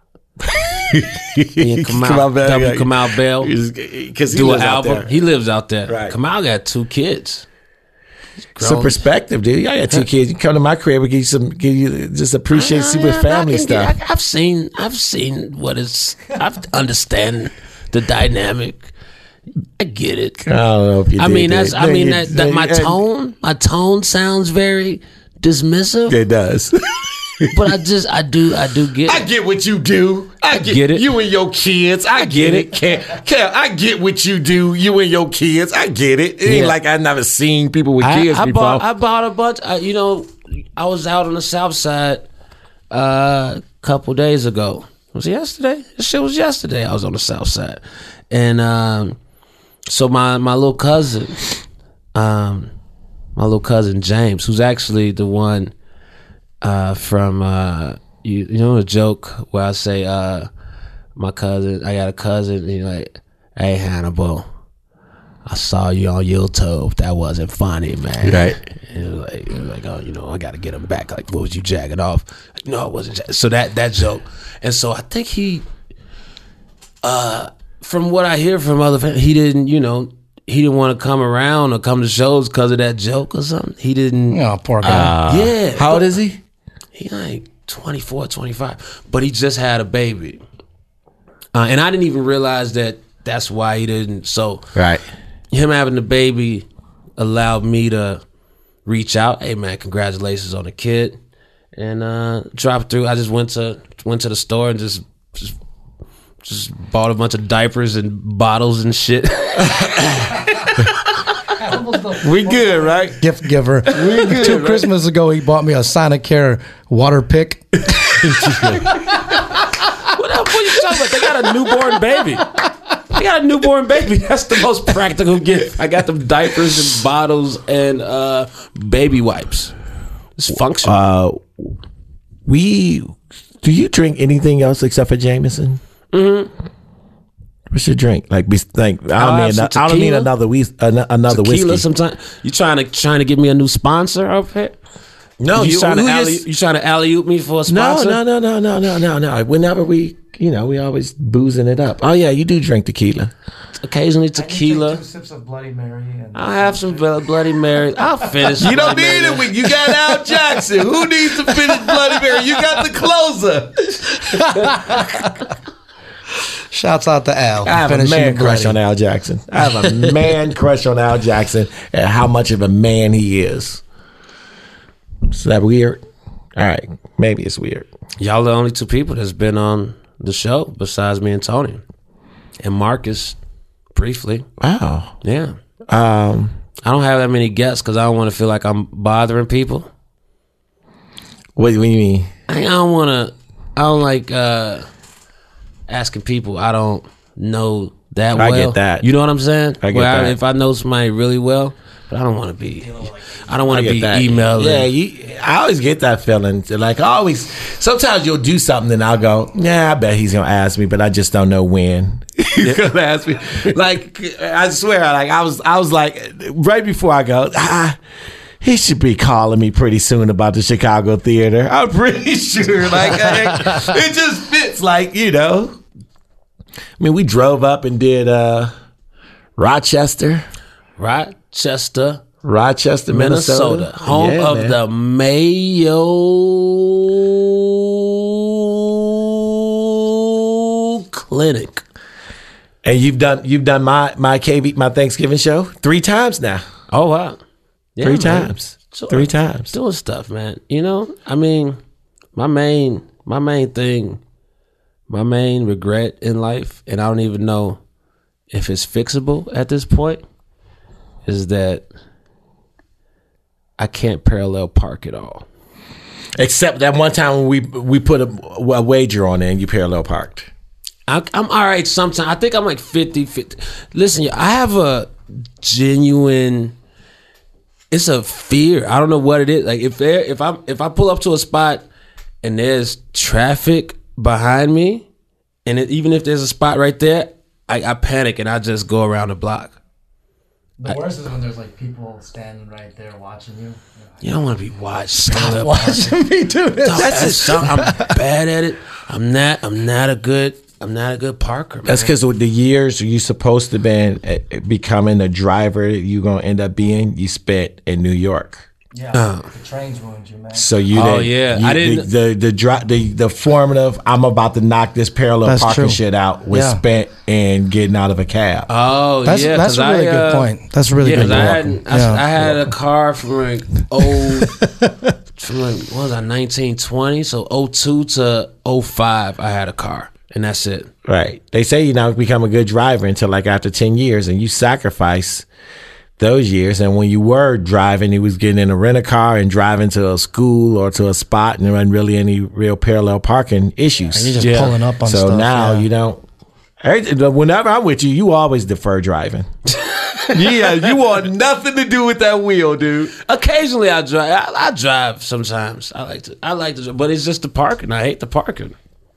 me and Kamal, Kamal Bell, W. yeah. Kamal Bell because he do an lives out album. there. He lives out there. Right. Kamal got two kids. Some Grown. perspective, dude. I got two kids. You come to my crib, we give you some, give you just appreciate, see what I- family I can stuff. get- I, I've seen, I've seen what it's. I've understand the dynamic. I get it. I don't know if you. I did, mean, dude. that's. I No, mean you- that. That no, my you- tone. My tone sounds very dismissive. It does. But I just. I do. I do get. I it. get what you do. I get, get it. You and your kids. I, get, it. Cam, Cam, I get what you do. You and your kids. I get it. It ain't Yeah. like I never seen people with I, kids I before. bought. I bought a bunch. I, you know, I was out on the South Side uh, a couple days ago. Was it yesterday? This shit was yesterday. I was on the South Side, and um, so my my little cousin, um, my little cousin James, who's actually the one uh, from uh, you, you know the joke where I say uh, my cousin. I got a cousin. And he's like, "Hey Hannibal, I saw you on YouTube. That wasn't funny, man." Right. And it was like, it was like, oh, you know, I got to get him back. Like, what was you jacking off? Like, no, I wasn't. Jag-. So that that joke, and so I think he, uh, from what I hear from other fans, he didn't, you know, he didn't want to come around or come to shows because of that joke or something. He didn't. Oh, poor guy. Yeah. How old is he? He like twenty-four, twenty-five, but he just had a baby, uh, and I didn't even realize that. That's why he didn't. So Right. him having the baby allowed me to reach out. Hey man, congratulations on the kid, and uh, drop through. I just went to went to the store and just just just bought a bunch of diapers and bottles and shit. We good, right? Gift giver. Two Christmas ago, he bought me a Sonicare water pick. What the what you talking about? They got a newborn baby. They got a newborn baby. That's the most practical gift. I got them diapers and bottles and uh, baby wipes. It's functional. Uh, we do you drink anything else except for Jameson? Mm-hmm. What's your drink? Like, be, like I I'll don't have mean some I don't mean tequila. another whis- an- another Tequila whiskey. sometimes. You trying to trying to give me a new sponsor up here? No, you, you- trying to who alley, just- you trying to alley oop me for a No, sponsor? no, no, no, no, no, no, no. Whenever we, you know, we always boozing it up. Oh yeah, you do drink tequila. Occasionally I can take tequila. two sips of Bloody Mary. And I'll have some Blo- Bloody Mary. I'll finish. You don't Bloody need Mary. it when you got Al Jackson. Who needs to finish Bloody Mary? You got the closer. Shouts out to Al. I have a Finishing man the crush bloody. on Al Jackson. I have a man crush on Al Jackson and how much of a man he is. Is that weird? All right, maybe it's weird. Y'all the only two people that's been on the show besides me and Tony, and Marcus, briefly. Wow. Yeah, Um, I don't have that many guests because I don't want to feel like I'm bothering people. what do you mean? I don't want to. I don't like uh, asking people I don't know that I well. get that. You know what I'm saying? I get Where that. if I know somebody really well, but I don't want to be. I don't want I to get be that. emailing. Yeah, you, I always get that feeling. Like, I always, sometimes you'll do something and I'll go, yeah, I bet he's going to ask me, but I just don't know when. He's going to ask me. Like, I swear, like, I was, I was like, right before I go, ah, he should be calling me pretty soon about the Chicago theater. I'm pretty sure. Like, it, it just fits, like, you know. I mean, we drove up and did uh, Rochester. Rochester, Rochester, Minnesota, Minnesota, home Yeah, of man. the Mayo Clinic. And you've done you've done my my K B my Thanksgiving show three times now. Oh wow, yeah, three man. times, Sure. three times. Doing stuff, man. You know, I mean, my main my main thing, my main regret in life, and I don't even know if it's fixable at this point, is that I can't parallel park at all. Except that one time when we we put a, a wager on it and you parallel parked. I, I'm all right sometimes. I think I'm like fifty fifty. Listen, I have a genuine, it's a fear. I don't know what it is. Like if there, if I if I pull up to a spot and there's traffic behind me, and it, even if there's a spot right there, I, I panic and I just go around the block. The worst is when there's like people standing right there watching you. You don't want to be watched. Stop watching me do this. That's just something. I'm bad at it. I'm not. I'm not a good. I'm not a good parker. Man. That's because of the years you supposed to be uh, becoming the driver you gonna end up being. You spent in New York. Yeah, Uh. the trains ruined you, man. So you, Oh, didn't- yeah. you- I didn't- the the the, dri- the the formative. I'm about to knock this parallel That's parking true. shit out was Yeah. spent in getting out of a cab. Oh That's yeah, that's 'cause a really I, good uh, point. That's a really Yeah, good 'cause I point. had I, Yeah. I had a car from like oh from like what was I nineteen twenty, so oh two to oh five I had a car, and that's it. Right. They say you now become a good driver until like after ten years, and you sacrifice those years. And when you were driving, you was getting in a rent a car and driving to a school or to a spot, and there wasn't really any real parallel parking issues. And you're just Yeah. pulling up on so stuff. now yeah. you don't. every- Whenever I'm with you, you always defer driving. Yeah, you want nothing to do with that wheel, dude. Occasionally I drive. I, I drive sometimes. I like to. I like to, but it's just the parking. I hate the parking.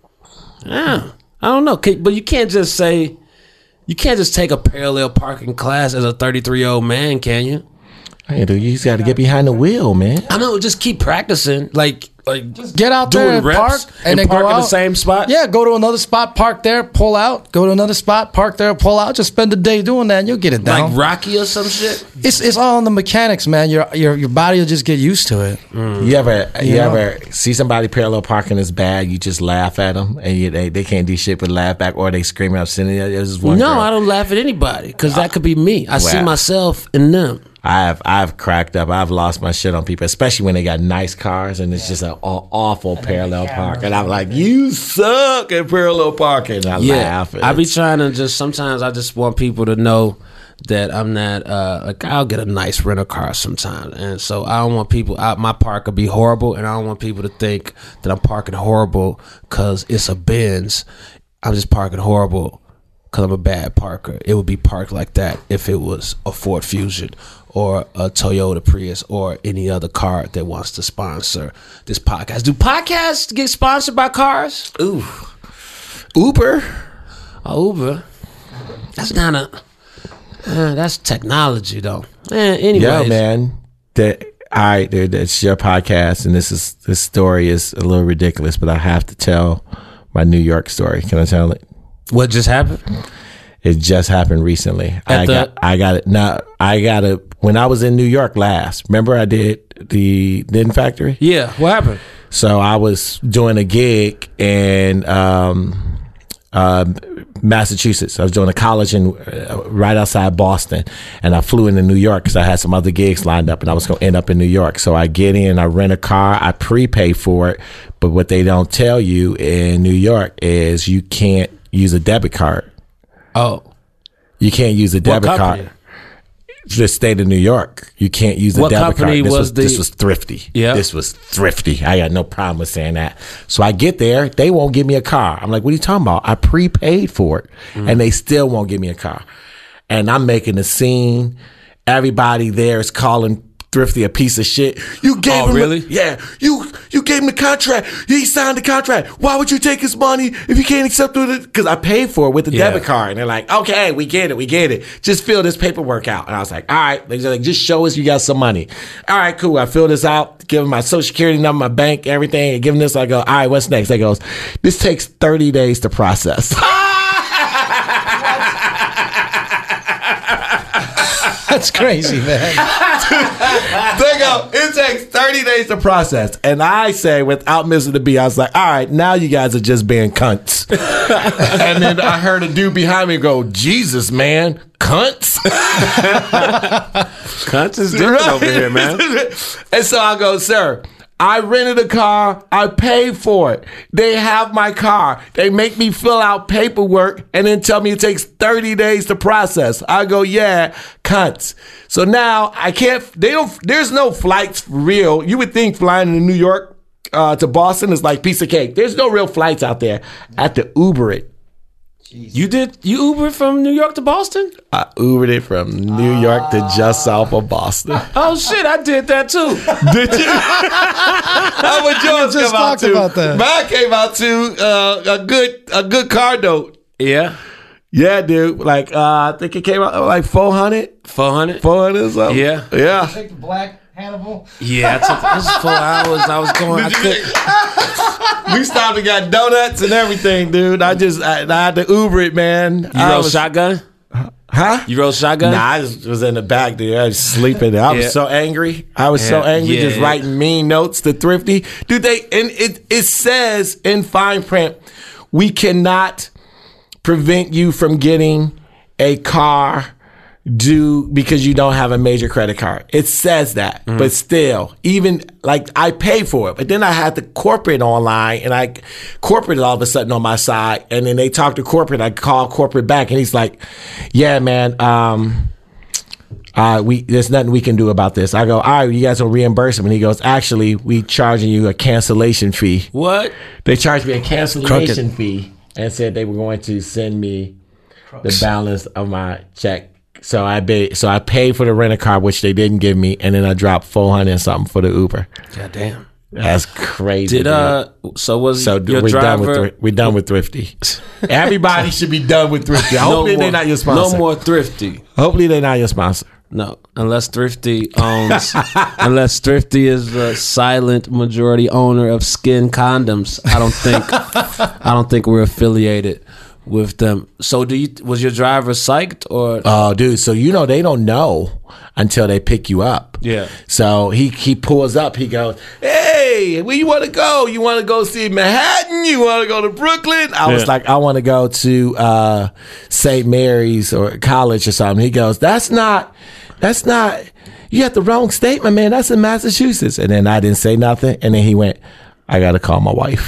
Yeah, I don't know. Can- But you can't just say. You can't just take a parallel parking class as a thirty-three year old man, can you? Hey, dude, you just got to get behind the wheel, man. I know. Just keep practicing. Like, like Get out there doing and reps park, and, and then park go in out. the same spot. Yeah, go to another spot, park there, pull out. Go to another spot, park there, pull out. Just spend the day doing that, and you'll get it down. like Rocky or some shit. it's it's all in the mechanics, man. Your your your body will just get used to it. You ever you Yeah. ever see somebody parallel parking is bad? You just laugh at them, and you, they they can't do shit but laugh back, or they screaming out. There's this one No, girl. I don't laugh at anybody because that could be me. I see Wow. myself in them. I've I've cracked up. I've lost my shit on people, especially when they got nice cars and it's just an aw- awful parallel the park. cameras And I'm and like, everything. you suck at parallel parking. I Yeah, laugh. I be trying to just sometimes I just want people to know that I'm not uh like I'll get a nice rental car sometimes, and so I don't want people. I, my park could be horrible, and I don't want people to think that I'm parking horrible because it's a Benz. I'm just parking horrible because I'm a bad parker. It would be parked like that if it was a Ford Fusion or a Toyota Prius or any other car that wants to sponsor this podcast. Do podcasts get sponsored by cars? Ooh, Uber. Uh, Uber. That's kind of uh, that's technology though. Eh, anyways, Yeah, man. That all right, dude. It's your podcast, and this is this story is a little ridiculous, but I have to tell my New York story. Can I tell it? what just happened? It just happened recently. At I the- got I got it. Now I got it when I was in New York last. Remember I did the Din Factory? Yeah, what happened? So I was doing a gig in um, uh, Massachusetts. I was doing a college in uh, right outside Boston, and I flew into New York because I had some other gigs lined up, and I was going to end up in New York. So I get in, I rent a car, I prepay for it, but what they don't tell you in New York is you can't use a debit card. Oh, You can't use a what debit company? card. the state of New York, you can't use a What debit company card. This was was, the- this was Thrifty. Yeah. This was Thrifty. I got no problem with saying that. So I get there, they won't give me a car. I'm like, what are you talking about? I prepaid for it, Mm. and they still won't give me a car. And I'm making a scene. Everybody there is calling Thrifty a piece of shit. You gave Oh, him a- really? yeah. You you gave him the contract. He signed the contract. Why would you take his money if you can't accept it? Because I paid for it with the Yeah. debit card. And they're like, okay, we get it, we get it. Just fill this paperwork out. And I was like, all right. They're like, just show us you got some money. All right, cool. I fill this out, give them my social security number, my bank, everything. And give them this. I go, all right, what's next? They goes, this takes thirty days to process. That's crazy, man. They go, it takes thirty days to process. And I say, without missing the beat, I was like, all right, now you guys are just being cunts. And then I heard a dude behind me go, Jesus, man, cunts? Cunts is different over here, man. And so I go, sir, I rented a car. I paid for it. They have my car. They make me fill out paperwork and then tell me it takes thirty days to process. I go, yeah, cunts. So now I can't, they don't, there's no flights for real. You would think flying to New York uh, to Boston is like piece of cake. There's no real flights out there. I have to Uber it. You did you Uber from New York to Boston? I Ubered it from New York to just south of Boston. Oh shit, I did that too. Did you? How would yours just come out talked to? about that. Mine came out to uh, a good a good car note. Yeah, Yeah, dude. Like uh, I think it came out like four hundred, four hundred. four hundred or something. Yeah. yeah. Take the black Hannibal. Yeah, I took this is four hours. I was going. I could, We stopped and got donuts and everything, dude. I just I, I had to Uber it, man. you I rode was- shotgun. Huh? You rode shotgun. Nah, I just was in the back, dude. I was sleeping. I was Yeah. so angry. I was so Yeah. angry, Yeah, just yeah. writing mean notes to Thrifty. Dude, they and it it says in fine print, we cannot prevent you from getting a car due because you don't have a major credit card. It says that, Mm-hmm. but still, even like I pay for it, but then I had to corporate online, and I corporate all of a sudden on my side, and then they talk to corporate. I call corporate back, and he's like, "Yeah, man, um, uh, we there's nothing we can do about this." I go, "All right, you guys will reimburse him," and he goes, "Actually, we charging you a cancellation fee." What? They charged me a cancellation fee and said they were going to send me the balance of my check. So I paid, so I paid for the rent a car, which they didn't give me, and then I dropped four hundred and something for the Uber. God damn. That's crazy. Did dude. uh? So was So your we're done with driver? Thri- we're done with Thrifty. Everybody should be done with Thrifty. Hopefully they're not your sponsor. No more Thrifty. Hopefully they're not your sponsor. No, unless Thrifty owns, unless Thrifty is the silent majority owner of Skin Condoms. I don't think, I don't think we're affiliated with them. So, do you? Was your driver psyched or? Oh, dude. So you know they don't know until they pick you up. Yeah. So he he pulls up. He goes, "Hey, where you want to go? You want to go see Manhattan? You want to go to Brooklyn?" I was Yeah. like, "I want to go to uh, Saint Mary's or college or something." He goes, "That's not. That's not. You got the wrong state, my man. That's in Massachusetts." And then I didn't say nothing. And then he went, "I got to call my wife."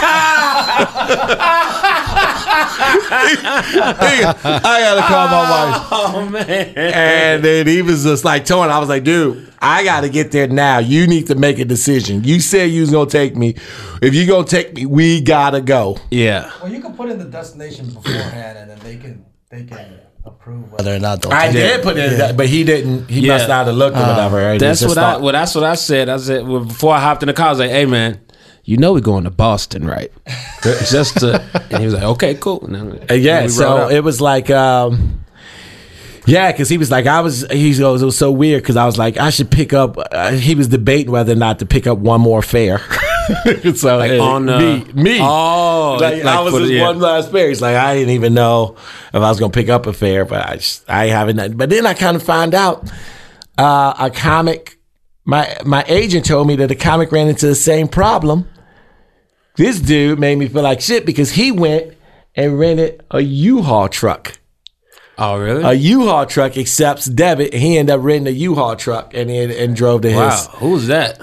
I gotta call my wife. Oh man. And then he was just like torn. I was like, dude, I gotta get there now. You need to make a decision. You said you was gonna take me. If you gonna take me, we gotta go. Yeah. Well, you can put in the destination beforehand, and then they can they can approve whether or not they'll. I take did it. put it in that, but he didn't. He Yeah. must not have looked or whatever. Right? That's He just what I. thought- Well, that's what I said. I said well, before I hopped in the car. I was like, "Hey, man, you know we're going to Boston, right?" Just to, and he was like, "Okay, cool." And then, Uh, then yeah, we so rode out. it was like, um, yeah, because he was like, I was, he goes, it was so weird because I was like, I should pick up, uh, he was debating whether or not to pick up one more fare. So Like hey, on, uh, me, me. Oh, like, like I was for the- just yeah. one last fare. He's like, I didn't even know if I was going to pick up a fare, but I just, I haven't. done- But then I kind of found out uh, a comic, my, my agent told me that a comic ran into the same problem. This dude made me feel like shit because he went and rented a U-Haul truck. Oh, really? A U-Haul truck accepts debit, and he ended up renting a U-Haul truck and and, and drove to wow. his. Who's that?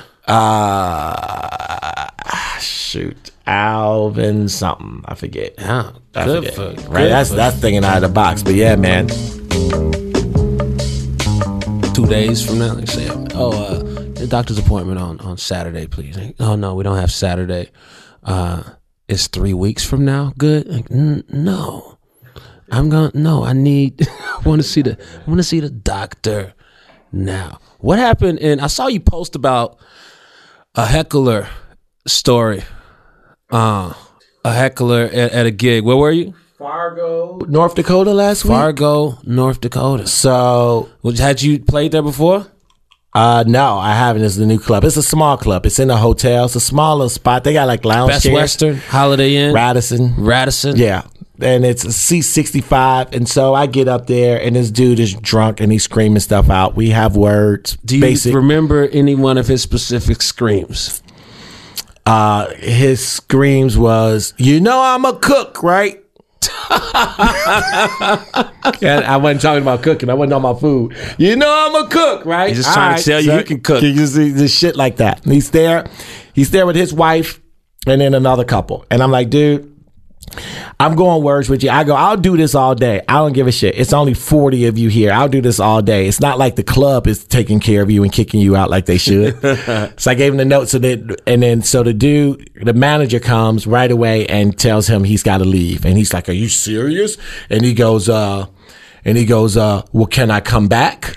Uh, shoot, Alvin something. I forget. Yeah, I good forget. for right. good That's for- that's thinking out of the box. But yeah, man. days from now, like say, oh, uh, the doctor's appointment on, on Saturday, please. Like, oh no, we don't have Saturday. Uh, it's three weeks from now. Good. Like, N- no, I'm going. No, I need. I want to see the. I want to see the doctor now. What happened? And I saw you post about a heckler story. Uh, a heckler at, at a gig. Where were you? Fargo, North Dakota last week. Fargo, North Dakota. So, Well, had you played there before? uh, no, I haven't. It's a new club. It's a small club. It's in a hotel. It's a smaller spot. They got like lounge Best chairs. Western, Holiday Inn, Radisson. Radisson. Yeah. And it's a C sixty-five. And so I get up there and this dude is drunk and he's screaming stuff out. We have words. Do you basic. remember any one of his specific screams? Uh, his screams was, you know I'm a cook, right? And I wasn't talking about cooking. I wasn't on my food. You know I'm a cook, right? He's just trying to tell you he can cook. You see this shit like that. And he's there. He's there with his wife and then another couple. And I'm like, dude, I'm going words with you. I go, I'll do this all day. I don't give a shit. It's only forty of you here. I'll do this all day. It's not like the club is taking care of you and kicking you out like they should. So I gave him the note. So that, and then, so the dude, the manager comes right away and tells him he's got to leave. And he's like, are you serious? And he goes, uh, and he goes, uh, well, can I come back?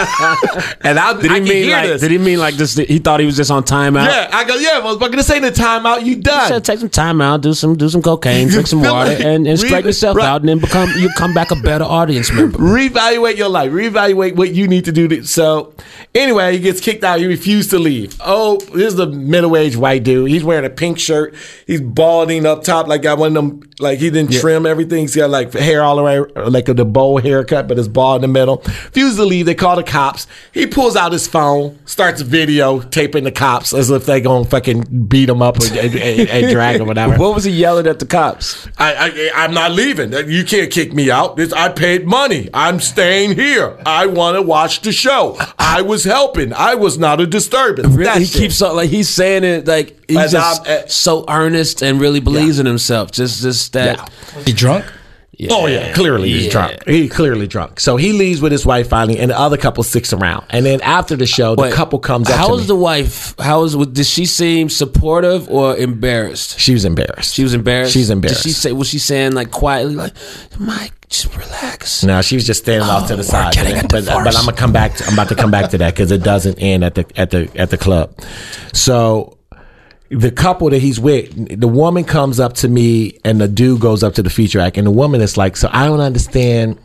And I, Did I he can mean hear like? this. Did he mean like this? He thought he was just on timeout. Yeah, I go, yeah, motherfucker, this ain't a timeout. You done. Said, take some time out, do some do some cocaine, drink some Feel water, like- and, and straighten Re- yourself right. out, and then become you come back a better audience member. Reevaluate your life. Reevaluate what you need to do. To, so, anyway, he gets kicked out. He refused to leave. Oh, this is a middle-aged white dude. He's wearing a pink shirt. He's balding up top like got one of them. Like he didn't trim everything. He's got like hair all around, like a the bowl haircut, but it's bald in the middle. Refused to leave. They call the cops. He pulls out his phone, starts a video taping the cops as if they gonna fucking beat him up and, and, and, and drag him or whatever. What was he yelling at the cops? I, I, I'm not leaving. You can't kick me out. This, I paid money. I'm staying here. I want to watch the show. I was helping. I was not a disturbance. Really, That he shit. keeps on like he's saying it like he's As just I'm- uh, so earnest and really believes in himself. Just just that. He drunk? Yeah. Oh yeah, clearly he's Yeah. drunk. He clearly drunk. So he leaves with his wife finally, and the other couple sticks around. And then after the show, the Wait, couple comes up How to was me. the wife? How was? Did she seem supportive or embarrassed? She was embarrassed. She was embarrassed. She's embarrassed. Did she say? Was she saying like quietly, like, Mike, just relax? No, she was just standing off to the we're side. getting But, a but, but divorce. I'm gonna come back. To, I'm about to come back to that because it doesn't end at the at the at the club. So the couple that he's with, the woman comes up to me, and the dude goes up to the feature act, and the woman is like, "So I don't understand.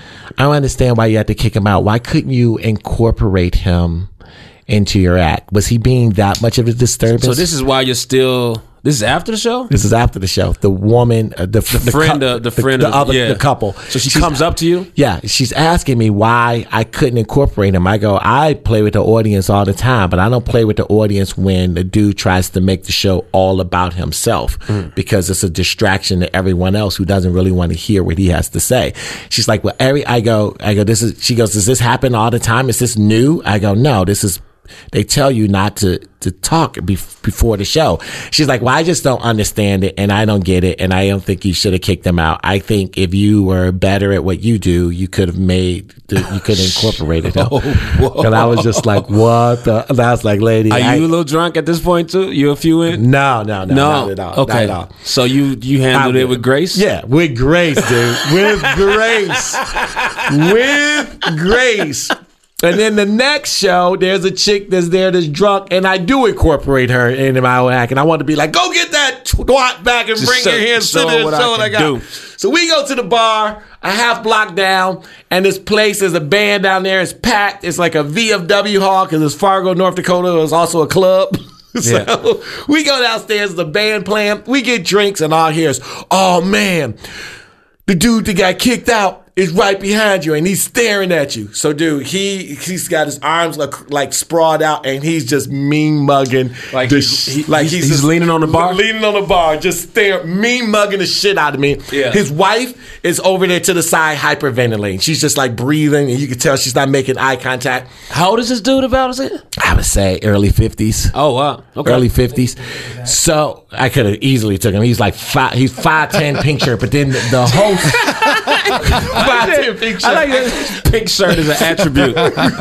I don't understand why you had to kick him out. Why couldn't you incorporate him into your act? Was he being that much of a disturbance?" So this is why you're still. This is after the show. This is after the show. The woman, uh, the, the, friend cou- of- the friend the, of- other, yeah. the couple. So she She's- comes up to you. Yeah, she's asking me why I couldn't incorporate him. I go, I play with the audience all the time, but I don't play with the audience when the dude tries to make the show all about himself because it's a distraction to everyone else who doesn't really want to hear what he has to say. She's like, well, every, I go, I go, this is, she goes, does this happen all the time? Is this new? I go, no, this is, they tell you not to, to talk bef- before the show. She's like, well, I just don't understand it and I don't get it. And I don't think you should have kicked them out. I think if you were better at what you do, you could have made, the, you could have incorporated him. And I was just like, what the, and I was like, lady. Are I, you a little drunk at this point too? You a few in? no, no, no, No. not at all. Okay. Not at all. So you you handled I'm it good. with grace? Yeah, with grace, dude. With grace. With grace. And then the next show, there's a chick that's there that's drunk, and I do incorporate her into my own act. And I want to be like, go get that twat back and Just bring show- her here and show sit there and what I show what I can got. do. So we go to the bar, a half block down, and this place, there's a band down there. It's packed. It's like a V F W hall because it's Fargo, North Dakota. It was also a club. So Yeah. we go downstairs, the band playing, we get drinks, and all here's, oh man, the dude that got kicked out is right behind you and he's staring at you. So dude, he he's got his arms like, like sprawled out and he's just mean mugging. Like the he's- sh- he- like he's- he's, he's just leaning on the bar? leaning on the bar, just staring, mean mugging the shit out of me. Yeah. His wife is over there to the side hyperventilating. She's just like breathing and you can tell she's not making eye contact. How old is this dude about? Is it? I would say early fifties. Oh wow. Okay. Early fifties. So I could have easily took him. He's like five, he's five ten, pink shirt, but then the, the host five ten pink shirt. I like that pink shirt as an attribute.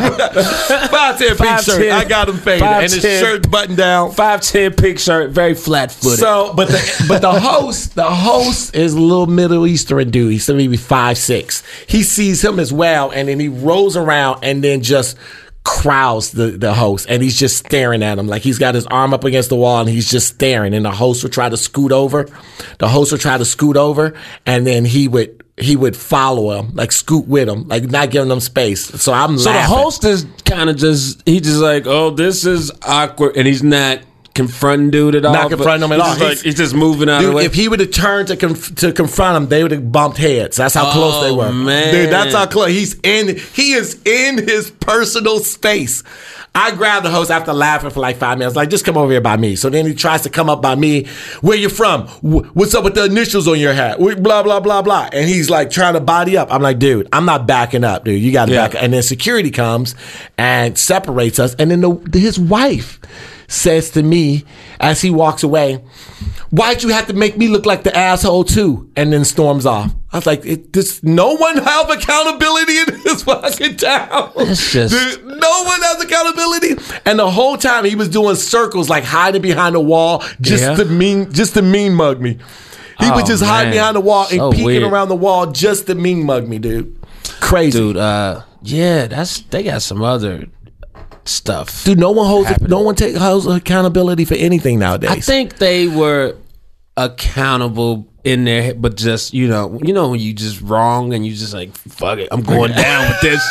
five ten pink Five shirt. ten. I got him faded, Five and his ten. shirt buttoned down. five ten pink shirt, very flat footed. So, but the but the host, the host is a little Middle Eastern dude. He's maybe five six. He sees him as well, and then he rolls around and then just crowds the, the host, and he's just staring at him like he's got his arm up against the wall, and he's just staring. And the host would try to scoot over. The host would try to scoot over, and then he would he would follow him, like scoot with him, like not giving them space. So I'm So laughing. the host is kind of just, he just like, oh, this is awkward. And he's not confronting dude at all. Not confronting him at he's all. Just like, He's- he's just moving out of Dude, the way. if he would have turned to conf- to confront him, they would have bumped heads. That's how close they Oh, were. man. Dude, that's how close. He's in. He is in his personal space. I grabbed the host after laughing for like five minutes. Like, just come over here by me. So then he tries to come up by me. Where you from? Wh- What's up with the initials on your hat? Wh- Blah blah blah blah. And he's like trying to body up. I'm like, dude, I'm not backing up, dude. You got to Yeah. back up. And then security comes and separates us. And then the, his wife says to me as he walks away, why'd you have to make me look like the asshole too? And then storms off. I was like, it, does no one have accountability in this fucking town? It's just- Dude, no one has accountability. And the whole time he was doing circles, like hiding behind the wall, just Yeah. to mean, just to mean mug me. He would Oh, just hide man. behind the wall and So peeking weird. around the wall just to mean mug me, dude. Crazy. Dude, uh, yeah, that's, they got some other stuff. Dude, no one holds, happening. no one takes holds accountability for anything nowadays. I think they were accountable in there, but just, you know, you know when you just wrong and you just like, fuck it, I'm going down with this.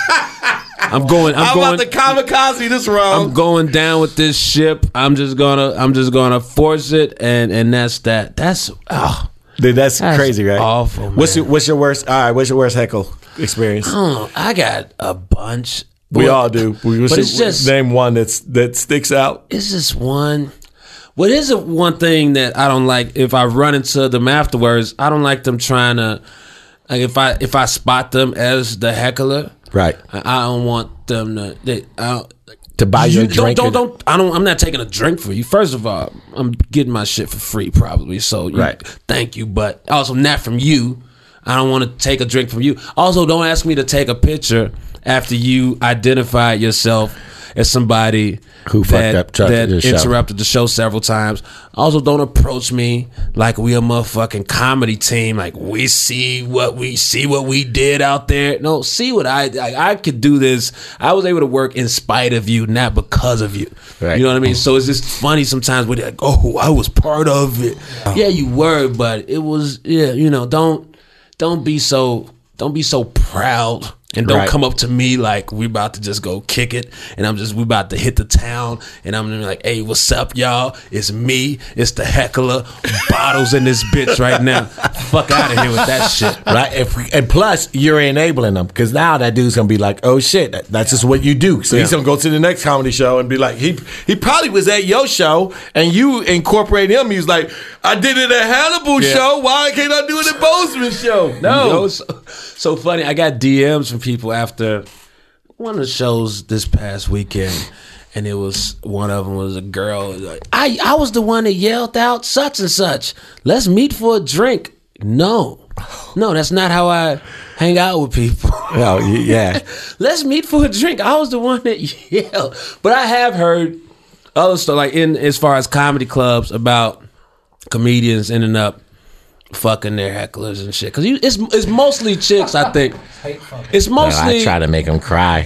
I'm going, I'm How going, about the kamikaze this wrong? I'm going down with this ship. I'm just gonna, I'm just gonna force it, and and that's that. That's oh, Dude, that's, That's crazy, right? awful, What's man. your What's your worst? All right, what's your worst heckle experience? oh, I got a bunch. We Well, all do. We but should it's just, name one that's that sticks out. it's just one. What is it? One thing that I don't like, if I run into them afterwards, I don't like them trying to, like if I if I spot them as the heckler, Right. I, I don't want them to. They, I don't, To buy you your drink. Don't, or- don't, don't. I don't. I'm not taking a drink for you. First of all, I'm getting my shit for free, probably. So, you, Right. thank you, but also not from you. I don't want to take a drink from you. Also, don't ask me to take a picture after you identified yourself as somebody Who fucked that, up, tried to that do the show. interrupted the show several times. Also, don't approach me like we a motherfucking comedy team. Like we see what we see what we did out there. No, see what I I, I could do this. I was able to work in spite of you, not because of you. Right. You know what I mean? So it's just funny sometimes when they're like, oh, I was part of it. Yeah, you were, but it was yeah. You know, don't don't be so don't be so proud. And don't Right. come up to me like we about to just go kick it, and I'm just we about to hit the town, and I'm gonna be like, "Hey, what's up, y'all? It's me. It's the heckler. Bottles in this bitch right now. Fuck out of here with that shit." Right, if, and plus you're enabling them because now that dude's gonna be like, "Oh shit, that, that's just what you do." So he's Yeah. gonna go to the next comedy show and be like, "He he probably was at your show and you incorporate him." He's like, "I did it at Hannibal Yeah. show. Why can't I do it at Bozeman show?" No, Yo, so, so funny. I got D Ms from people after one of the shows this past weekend, and it was one of them was a girl. Like, I I was the one that yelled out such and such. Let's meet for a drink. No, no, that's not how I hang out with people. no, y- yeah, Let's meet for a drink. I was the one that yelled, but I have heard other stuff like in as far as comedy clubs about comedians ending up fucking their hecklers and shit. Because it's it's mostly chicks, I think. It's Well, mostly I try to make him cry.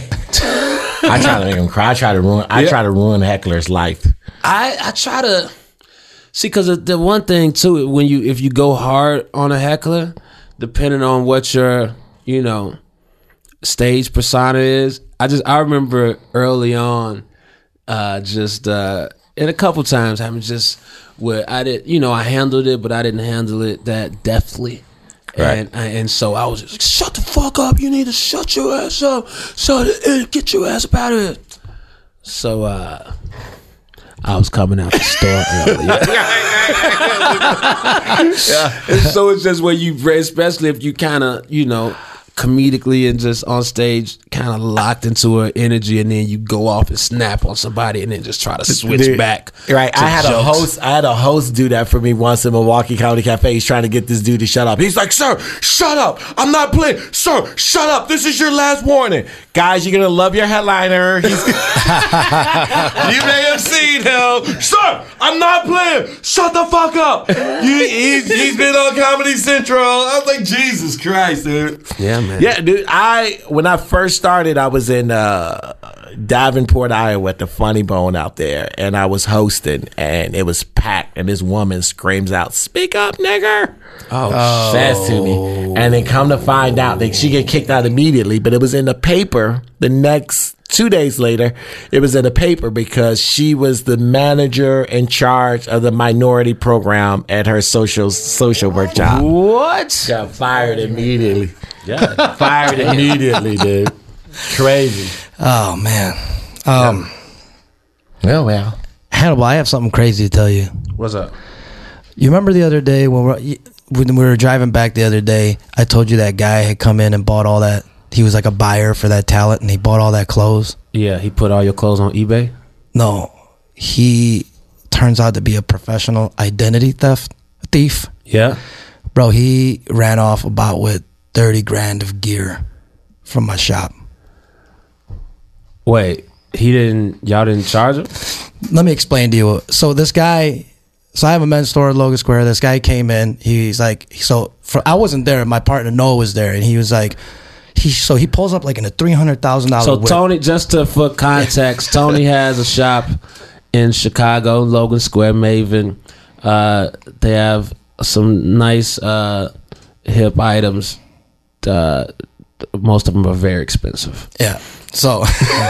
I try to make him cry. I try to ruin. I Yeah. try to ruin heckler's life. I I try to see because the one thing too when you if you go hard on a heckler, depending on what your you know stage persona is. I just I remember early on, uh, just uh, and a couple times having just where I did you know I handled it, but I didn't handle it that deftly. Right. And and so I was just like, shut the fuck up. You need to shut your ass up. So get your ass up out of here. So uh, I was coming out the store earlier. And so it's just where you, especially if you kind of, you know, comedically and just on stage kind of locked into her energy, and then you go off and snap on somebody and then just try to switch Dude, back. Right. to I had jokes. a host I had a host do that for me once in Milwaukee Comedy Cafe. He's trying to get this dude to shut up. He's like, "Sir, shut up. I'm not playing. Sir, shut up. This is your last warning. Guys, you're gonna love your headliner. He's You may have seen him. Sir, I'm not playing. Shut the fuck up. You, he's, he's been on Comedy Central." I was like, Jesus Christ, dude. Yeah, man. Yeah, dude. I when I first started, I was in uh, Davenport, Iowa, at the Funny Bone out there, and I was hosting, and it was packed, and this woman screams out, "Speak up, nigger!" Oh, Says to me, and then come to find out that she get kicked out immediately. But it was in the paper the next two days later. It was in the paper because she was the manager in charge of the minority program at her social social work job. what? Got fired immediately. Yeah. Fired immediately, dude. Crazy. Oh man. Um, Well, well. Hannibal, I have something crazy to tell you. What's up? You remember the other day when we're, when we were driving back the other day? I told you that guy had come in and bought all that. He was like a buyer for that talent, and he bought all that clothes. Yeah, he put all your clothes on eBay. No, he turns out to be a professional identity theft thief. Yeah. Bro, he ran off about with thirty grand of gear from my shop. Wait, he didn't. Y'all didn't charge him? Let me explain to you. So this guy, so I have a men's store at Logan Square. This guy came in. He's like, so for, I wasn't there. My partner Noah was there, and he was like, he so he pulls up like in a three hundred thousand dollar. So whip. Tony, just to for context, Tony has a shop in Chicago, Logan Square, Maven. Uh, they have some nice uh, hip items. Uh, most of them are very expensive. Yeah. So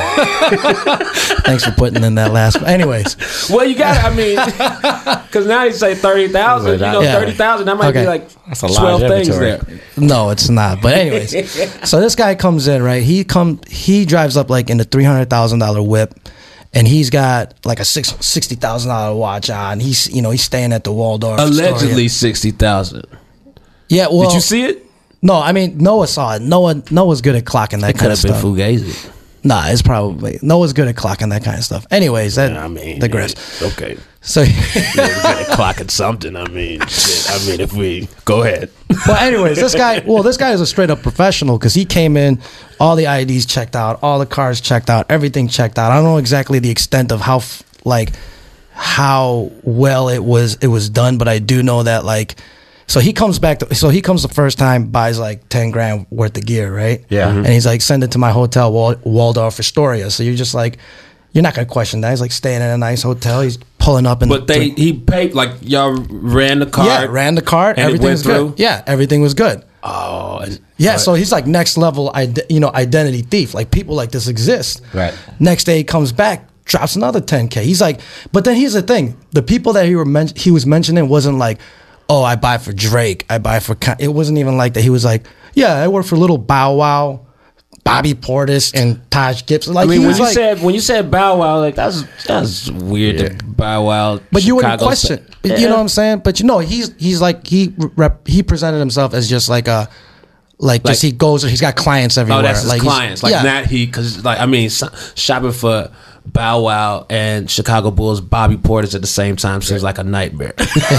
thanks for putting in that last one. Anyways, Well, you got. I mean, because now you say thirty thousand. You know, Yeah. thirty thousand. That might Okay. be like That's a lot twelve of things inventory. there. no, it's not. But anyways, so this guy comes in, right? He come he drives up like in a three hundred thousand dollar whip, and he's got like a six sixty thousand dollar watch on. He's you know he's staying at the Waldorf. Allegedly Astoria. sixty thousand. Yeah. Well, Did you see it? No, I mean Noah saw it. Noah Noah's good at clocking that It could kind of have been stuff. Fugazi. Nah, it's probably Noah's good at clocking that kind of stuff. Anyways, that I mean, digress. Okay. So, Yeah, we gotta clocking something. I mean, shit. I mean, if we go ahead. well, anyways, this guy. Well, this guy is a straight up professional because he came in, all the I Ds checked out, all the cars checked out, everything checked out. I don't know exactly the extent of how f- like how well it was it was done, but I do know that like. So he comes back. To, so he comes the first time, buys like ten grand worth of gear, right? Yeah. Mhm. And he's like, send it to my hotel, Wal- Waldorf Astoria. So you're just like, you're not gonna question that. He's like staying in a nice hotel. He's pulling up in. But the, they he paid like y'all ran the card. yeah, ran the card. and it Everything went was good. through? Yeah, everything was good. Oh, and- Yeah, so he's like next level, ide- you know, identity thief. Like people like this exist. Right. Next day he comes back, drops another ten K. He's like, but then here's the thing: the people that he were men- he was mentioning wasn't like, oh, I buy for Drake, I buy for. Con-. It wasn't even like that. He was like, yeah, I work for Little Bow Wow, Bobby Portis, and Taj Gibson. Like I mean, he when was you like, said when you said Bow Wow, like that's that's weird. Yeah. To Bow Wow, but you wouldn't Chicago question. sa- You know what I'm saying? But you know, he's he's like he rep, he presented himself as just like a. Like, Like- just he goes, he's got clients everywhere. Oh, that's his like he's- clients. Like yeah. not he, because like I mean, so- shopping for Bow Wow and Chicago Bulls Bobby Portis at the same time seems like a nightmare.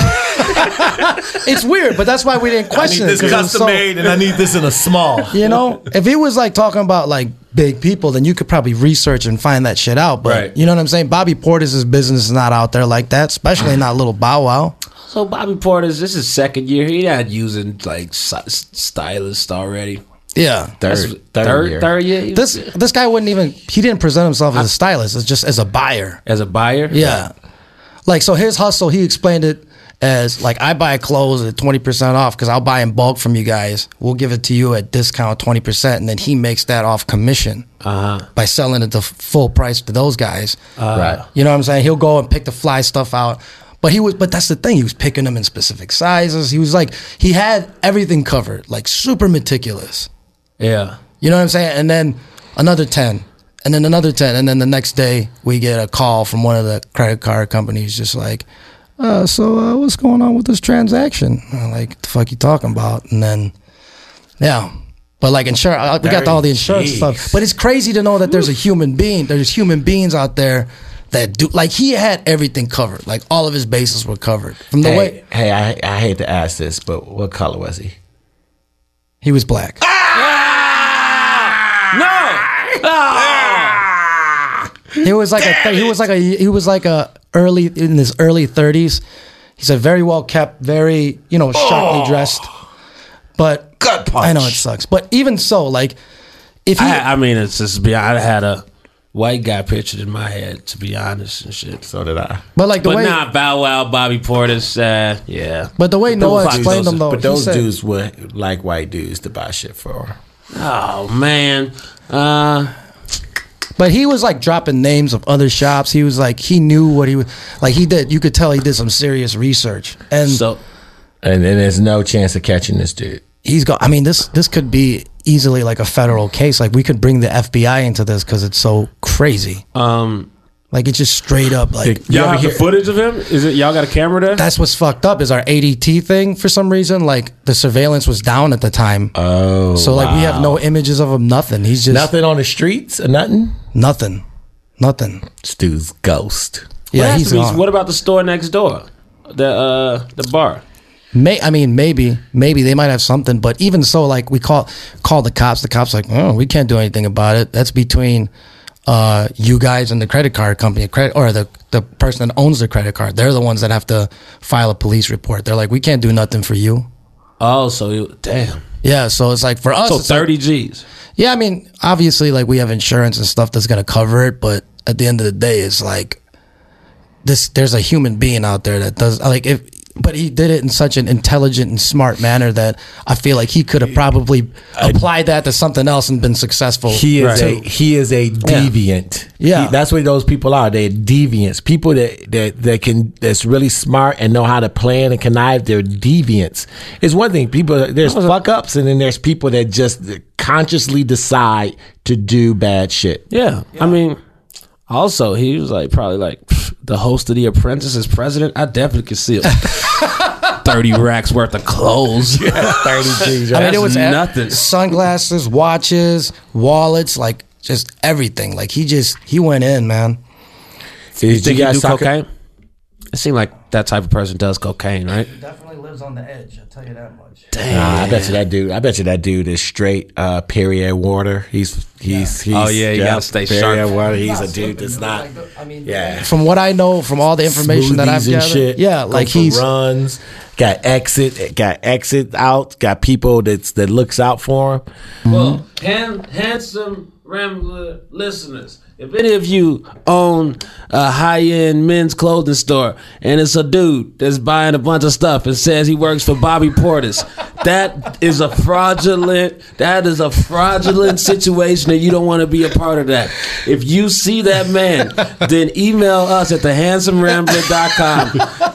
It's weird, but that's why we didn't I need question this it. 'cause it was custom so- made, and I need this in a small. You know, if he was like talking about like big people, then you could probably research and find that shit out. But Right. you know what I'm saying? Bobby Portis' business is not out there like that, especially not Little Bow Wow. So Bobby Portis, this is second year. He not using like st- stylist already. Yeah. That's Third, third, third year. third year. This this guy wouldn't even he didn't present himself as a stylist, it's just as a buyer. as a buyer. Yeah. Like so his hustle, he explained it as like I buy clothes at twenty percent off because I'll buy in bulk from you guys. We'll give it to you at discount twenty percent, and then he makes that off commission Uh huh. by selling it to full price to those guys. Right. You know what I'm saying? He'll go and pick the fly stuff out. But he was but that's the thing. He was picking them in specific sizes. He was like he had everything covered, like super meticulous. Yeah. You know what I'm saying? And then another ten. And then another ten. And then the next day we get a call from one of the credit card companies just like, uh, so uh, what's going on with this transaction? I'm like, the fuck you talking about? And then yeah. But like insurance, we got all the insurance Jeez. stuff. But it's crazy to know that there's a human being. There's human beings out there that do like he had everything covered. Like all of his bases were covered from the Hey, way hey, I I hate to ask this, but what color was he? he was black. He was like a he was like a he was like a early in his early thirties. He's a very well kept, very you know sharply dressed. But Gut punch. I know it sucks. But even so, like if he, I, I mean, it's just be. I had a white guy pictured in my head, to be honest and shit. So did I. but like the But way, not Bow Wow, Bobby Portis. Uh, yeah. but the way Noah Fuck explained those- them though, But he those said- dudes would like white dudes to buy shit for. Oh man. Uh, But he was like dropping names of other shops. He was like he knew what he was like. He did. You could tell he did some serious research, and so And then there's no chance of catching this dude. he's got. I mean, this this could be easily like a federal case. Like we could bring the F B I into this because it's so crazy. um, Like it's just straight up. Like You y'all ever have the hear- footage of him? Is it y'all got a camera there? that's what's fucked up. Is our A D T thing for some reason? Like the surveillance was down at the time. Oh, So like we have no images of him. Nothing. He's just nothing on the streets or nothing. Nothing. Nothing. This dude's ghost. What Yeah, has he's to be- gone. What about the store next door? The uh, the bar. May I mean maybe maybe they might have something, but even so, like we call call the cops. The cops like, oh, we can't do anything about it. That's between uh, you guys and the credit card company, credit or the the person that owns the credit card. They're the ones that have to file a police report. They're like, we can't do nothing for you. Oh, so it, damn. Yeah, so it's like for us, So it's like- thirty G's. yeah, I mean, obviously, like we have insurance and stuff that's gonna cover it, but at the end of the day, it's like this. There's a human being out there that does like if, but he did it in such an intelligent and smart manner that I feel like he could have probably applied that to something else and been successful. He is Right. a he is a deviant. Yeah. He- that's what those people are. They're deviants. People that, that that can that's really smart and know how to plan and connive. They're deviants. It's one thing. People there's fuck ups and then there's people that just consciously decide to do bad shit. Yeah. I mean, also he was like probably like pff, the host of The Apprentice as president. I definitely could see it. Thirty racks worth of clothes. thirty G's. I mean, it was ev- nothing. sunglasses, watches, wallets, like just everything. Like he just he went in, man. Did Think you he guys do talk? cocaine? It seemed like that type of person does cocaine, right? Definitely lives on the edge. I'll tell you that much. Nah, I bet you that dude. I bet you that dude is straight uh, Perrier water. He's he's he's. Oh, yeah, you gotta stay Perrier sharp. water. He's a dude that's not. I mean, Yeah. From what I know, from all the information that I've Smoothies and gathered, shit. yeah, Go like for he's runs. Got exit. Got exit out. Got people that's that looks out for him. Well, hand, handsome Rambler listeners, if any of you own a high-end men's clothing store and it's a dude that's buying a bunch of stuff and says he works for Bobby Portis, that is a fraudulent, that is a fraudulent situation and you don't want to be a part of that. If you see that man, then email us at the handsome rambler dot com,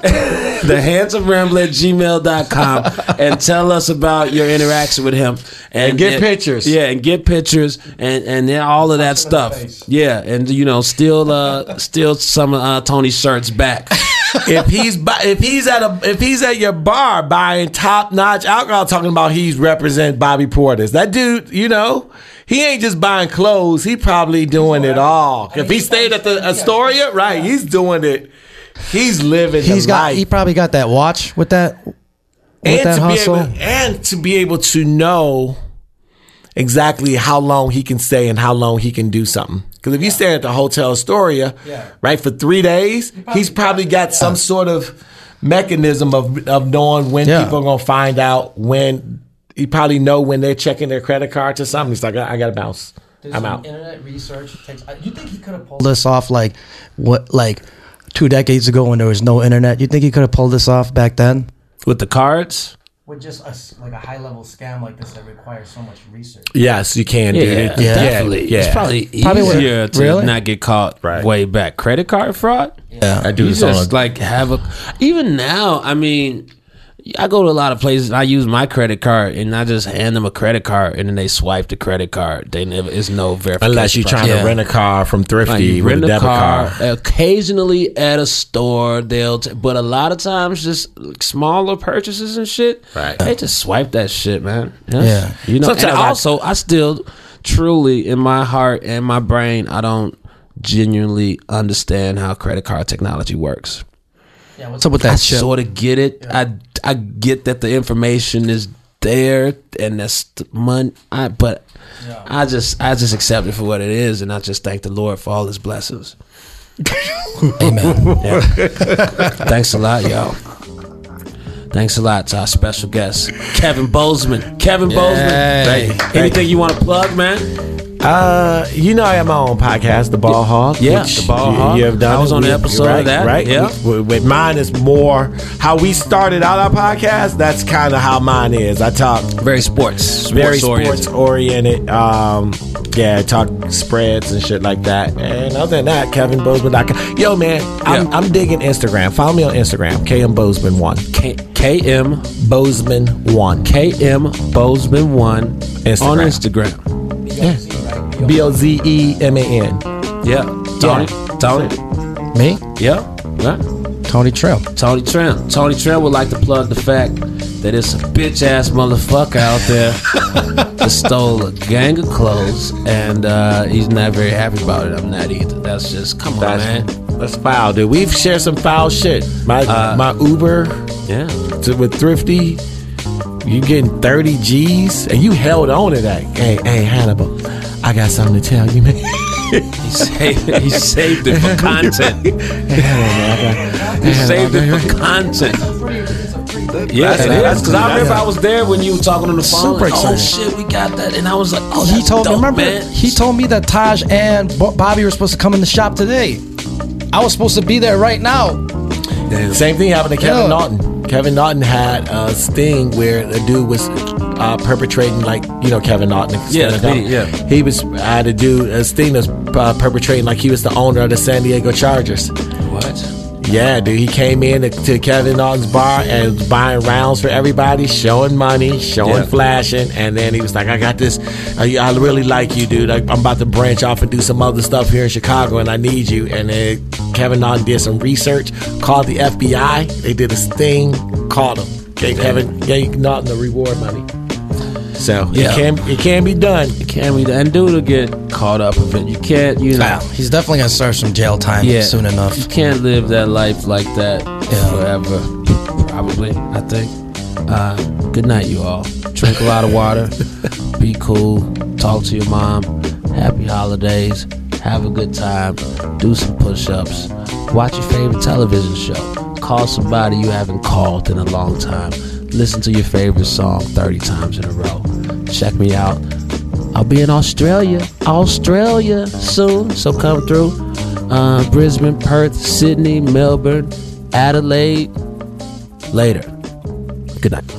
the handsome rambler at gmail dot com, and tell us about your interaction with him. And get pictures. Yeah, and get pictures and and then all of that stuff. Yeah, and you know, steal uh steal some of uh, Tony's shirts back. if he's bu- if he's at a if he's at your bar buying top notch alcohol, talking about he's represent Bobby Portis. That dude, you know, he ain't just buying clothes. He probably doing it all. If he stayed at the Astoria, right? He's doing it. He's living he's the got life. he probably got that watch with that with and that to hustle. be able and to be able to know exactly how long he can stay and how long he can do something. Because if you stay at the Hotel Astoria, Yeah. right, for three days, he's probably got some sort of mechanism of of knowing when Yeah. people are gonna find out when. He probably know when they're checking their credit cards or something. He's like, I, I gotta bounce. I'm out. Internet research takes. You think he could have pulled? Pull this off like what like two decades ago when there was no internet. You think he could have pulled this off back then? With the cards? With just a, s- like a high level scam like this that requires so much research. Yes, you can do it. yeah. definitely. Yeah. It's probably Probably would- easier to really? not get caught Right. way back. Credit card fraud? Yeah. I do You this on just a, like have a even now, I mean, I go to a lot of places. And I use my credit card, and I just hand them a credit card, and then they swipe the credit card. They never. It's no verification. Unless you're trying process. to rent a car from Thrifty Like, you with rent a debit car, card. occasionally at a store, they'll. T- but a lot of times, just smaller purchases and shit. Right. They just swipe that shit, man. Yes. Yeah. You know. Sometimes and I- also, I still, truly, in my heart and my brain, I don't genuinely understand how credit card technology works. Yeah, what's up with that I shit? sort of get it. I I get that the information is there and that's the money. I but I just I just accept it for what it is, and I just thank the Lord for all His blessings. Amen. Yeah. Thanks a lot, y'all. Thanks a lot to our special guest, Kevin Bozeman. Kevin Bozeman. Hey. Thank you. Anything you want to plug, man? Uh, you know I have my own podcast, The Ball Hog. Yeah, which The Ball you, Hog. You have done. I was it. on the We- episode right, of that, Right. yeah. With, with mine is more how we started out our podcast. That's kind of how mine is. I talk Very sports. very sports sports oriented. Um, yeah, talk spreads and shit like that. And other than that, Kevin Bozeman dot com. Yo, man, I'm, Yeah. I'm digging Instagram. Follow me on Instagram, K M Bozeman one. K- KM Bozeman one. K M Bozeman one Instagram. on Instagram. B O Z E M A N. Yeah, Tony, Tony, Me? yeah, yeah. Tony Trim. Tony Trim. Tony Trim would like to plug the fact that it's a bitch ass motherfucker out there that stole a gang of clothes, and uh, he's not very happy about it. I'm not either. That's just come on, That's, man. that's foul, dude. We've shared some foul shit. My Uh, my Uber Yeah, to, with Thrifty, you getting thirty G's, and you held on to that. Hey, hey, Hannibal, I got something to tell you, man. he saved he saved it for content. Hey, Hannibal, He saved it for content. Yeah, That's- it that's- is. Because I remember that's- I was there when you were talking on the phone. Super like, oh excited. shit, we got that, and I was like, oh, He that's told me. dope, Remember, man. he told me that Taj and Bo- Bobby were supposed to come in the shop today. I was supposed to be there right now. Damn. Same thing happened to Kevin Yeah. Naughton. Kevin Naughton had a sting where a dude was uh, perpetrating, like, you know, Kevin Naughton. Yeah, stand-up he- yeah. comedy. He was had a dude, a sting that's uh, perpetrating like he was the owner of the San Diego Chargers. What? Yeah, dude, he came in to, to Kevin Naughton's bar and was buying rounds for everybody, showing money, showing Yeah. flashing, and then he was like, I got this, I, I really like you, dude. I, I'm about to branch off and do some other stuff here in Chicago, and I need you. And then Kevin Naughton did some research, called the F B I, they did a sting, called him, gave Kevin, gave Naughton the reward money. So, Yeah. it, can, it can be done. Can we? And dude will get caught up with it. You can't, you know. He's definitely gonna serve some jail time Yeah. soon enough. You can't live that life like that Yeah. forever. Probably, I think. Uh, good night, you all. Drink a lot of water. Be cool. Talk to your mom. Happy holidays. Have a good time. Do some push-ups. Watch your favorite television show. Call somebody you haven't called in a long time. Listen to your favorite song thirty times in a row. Check me out. I'll be in Australia, Australia soon. So come through. Uh, Brisbane, Perth, Sydney, Melbourne, Adelaide. Later. Good night.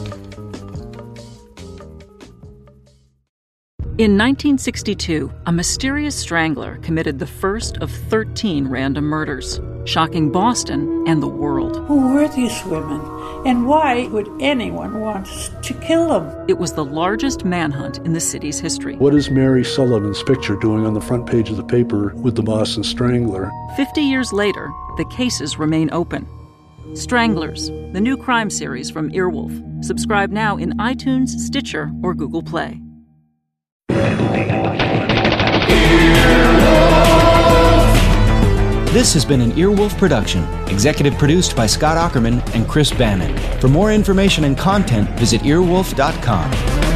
In nineteen sixty-two, a mysterious strangler committed the first of thirteen random murders, shocking Boston and the world. Who were these women, and why would anyone want to kill them? It was the largest manhunt in the city's history. What is Mary Sullivan's picture doing on the front page of the paper with the Boston Strangler? Fifty years later, the cases remain open. Stranglers, the new crime series from Earwolf. Subscribe now in iTunes, Stitcher, or Google Play. This has been an Earwolf production, executive produced by Scott Aukerman and Chris Bannon. For more information and content, visit earwolf dot com.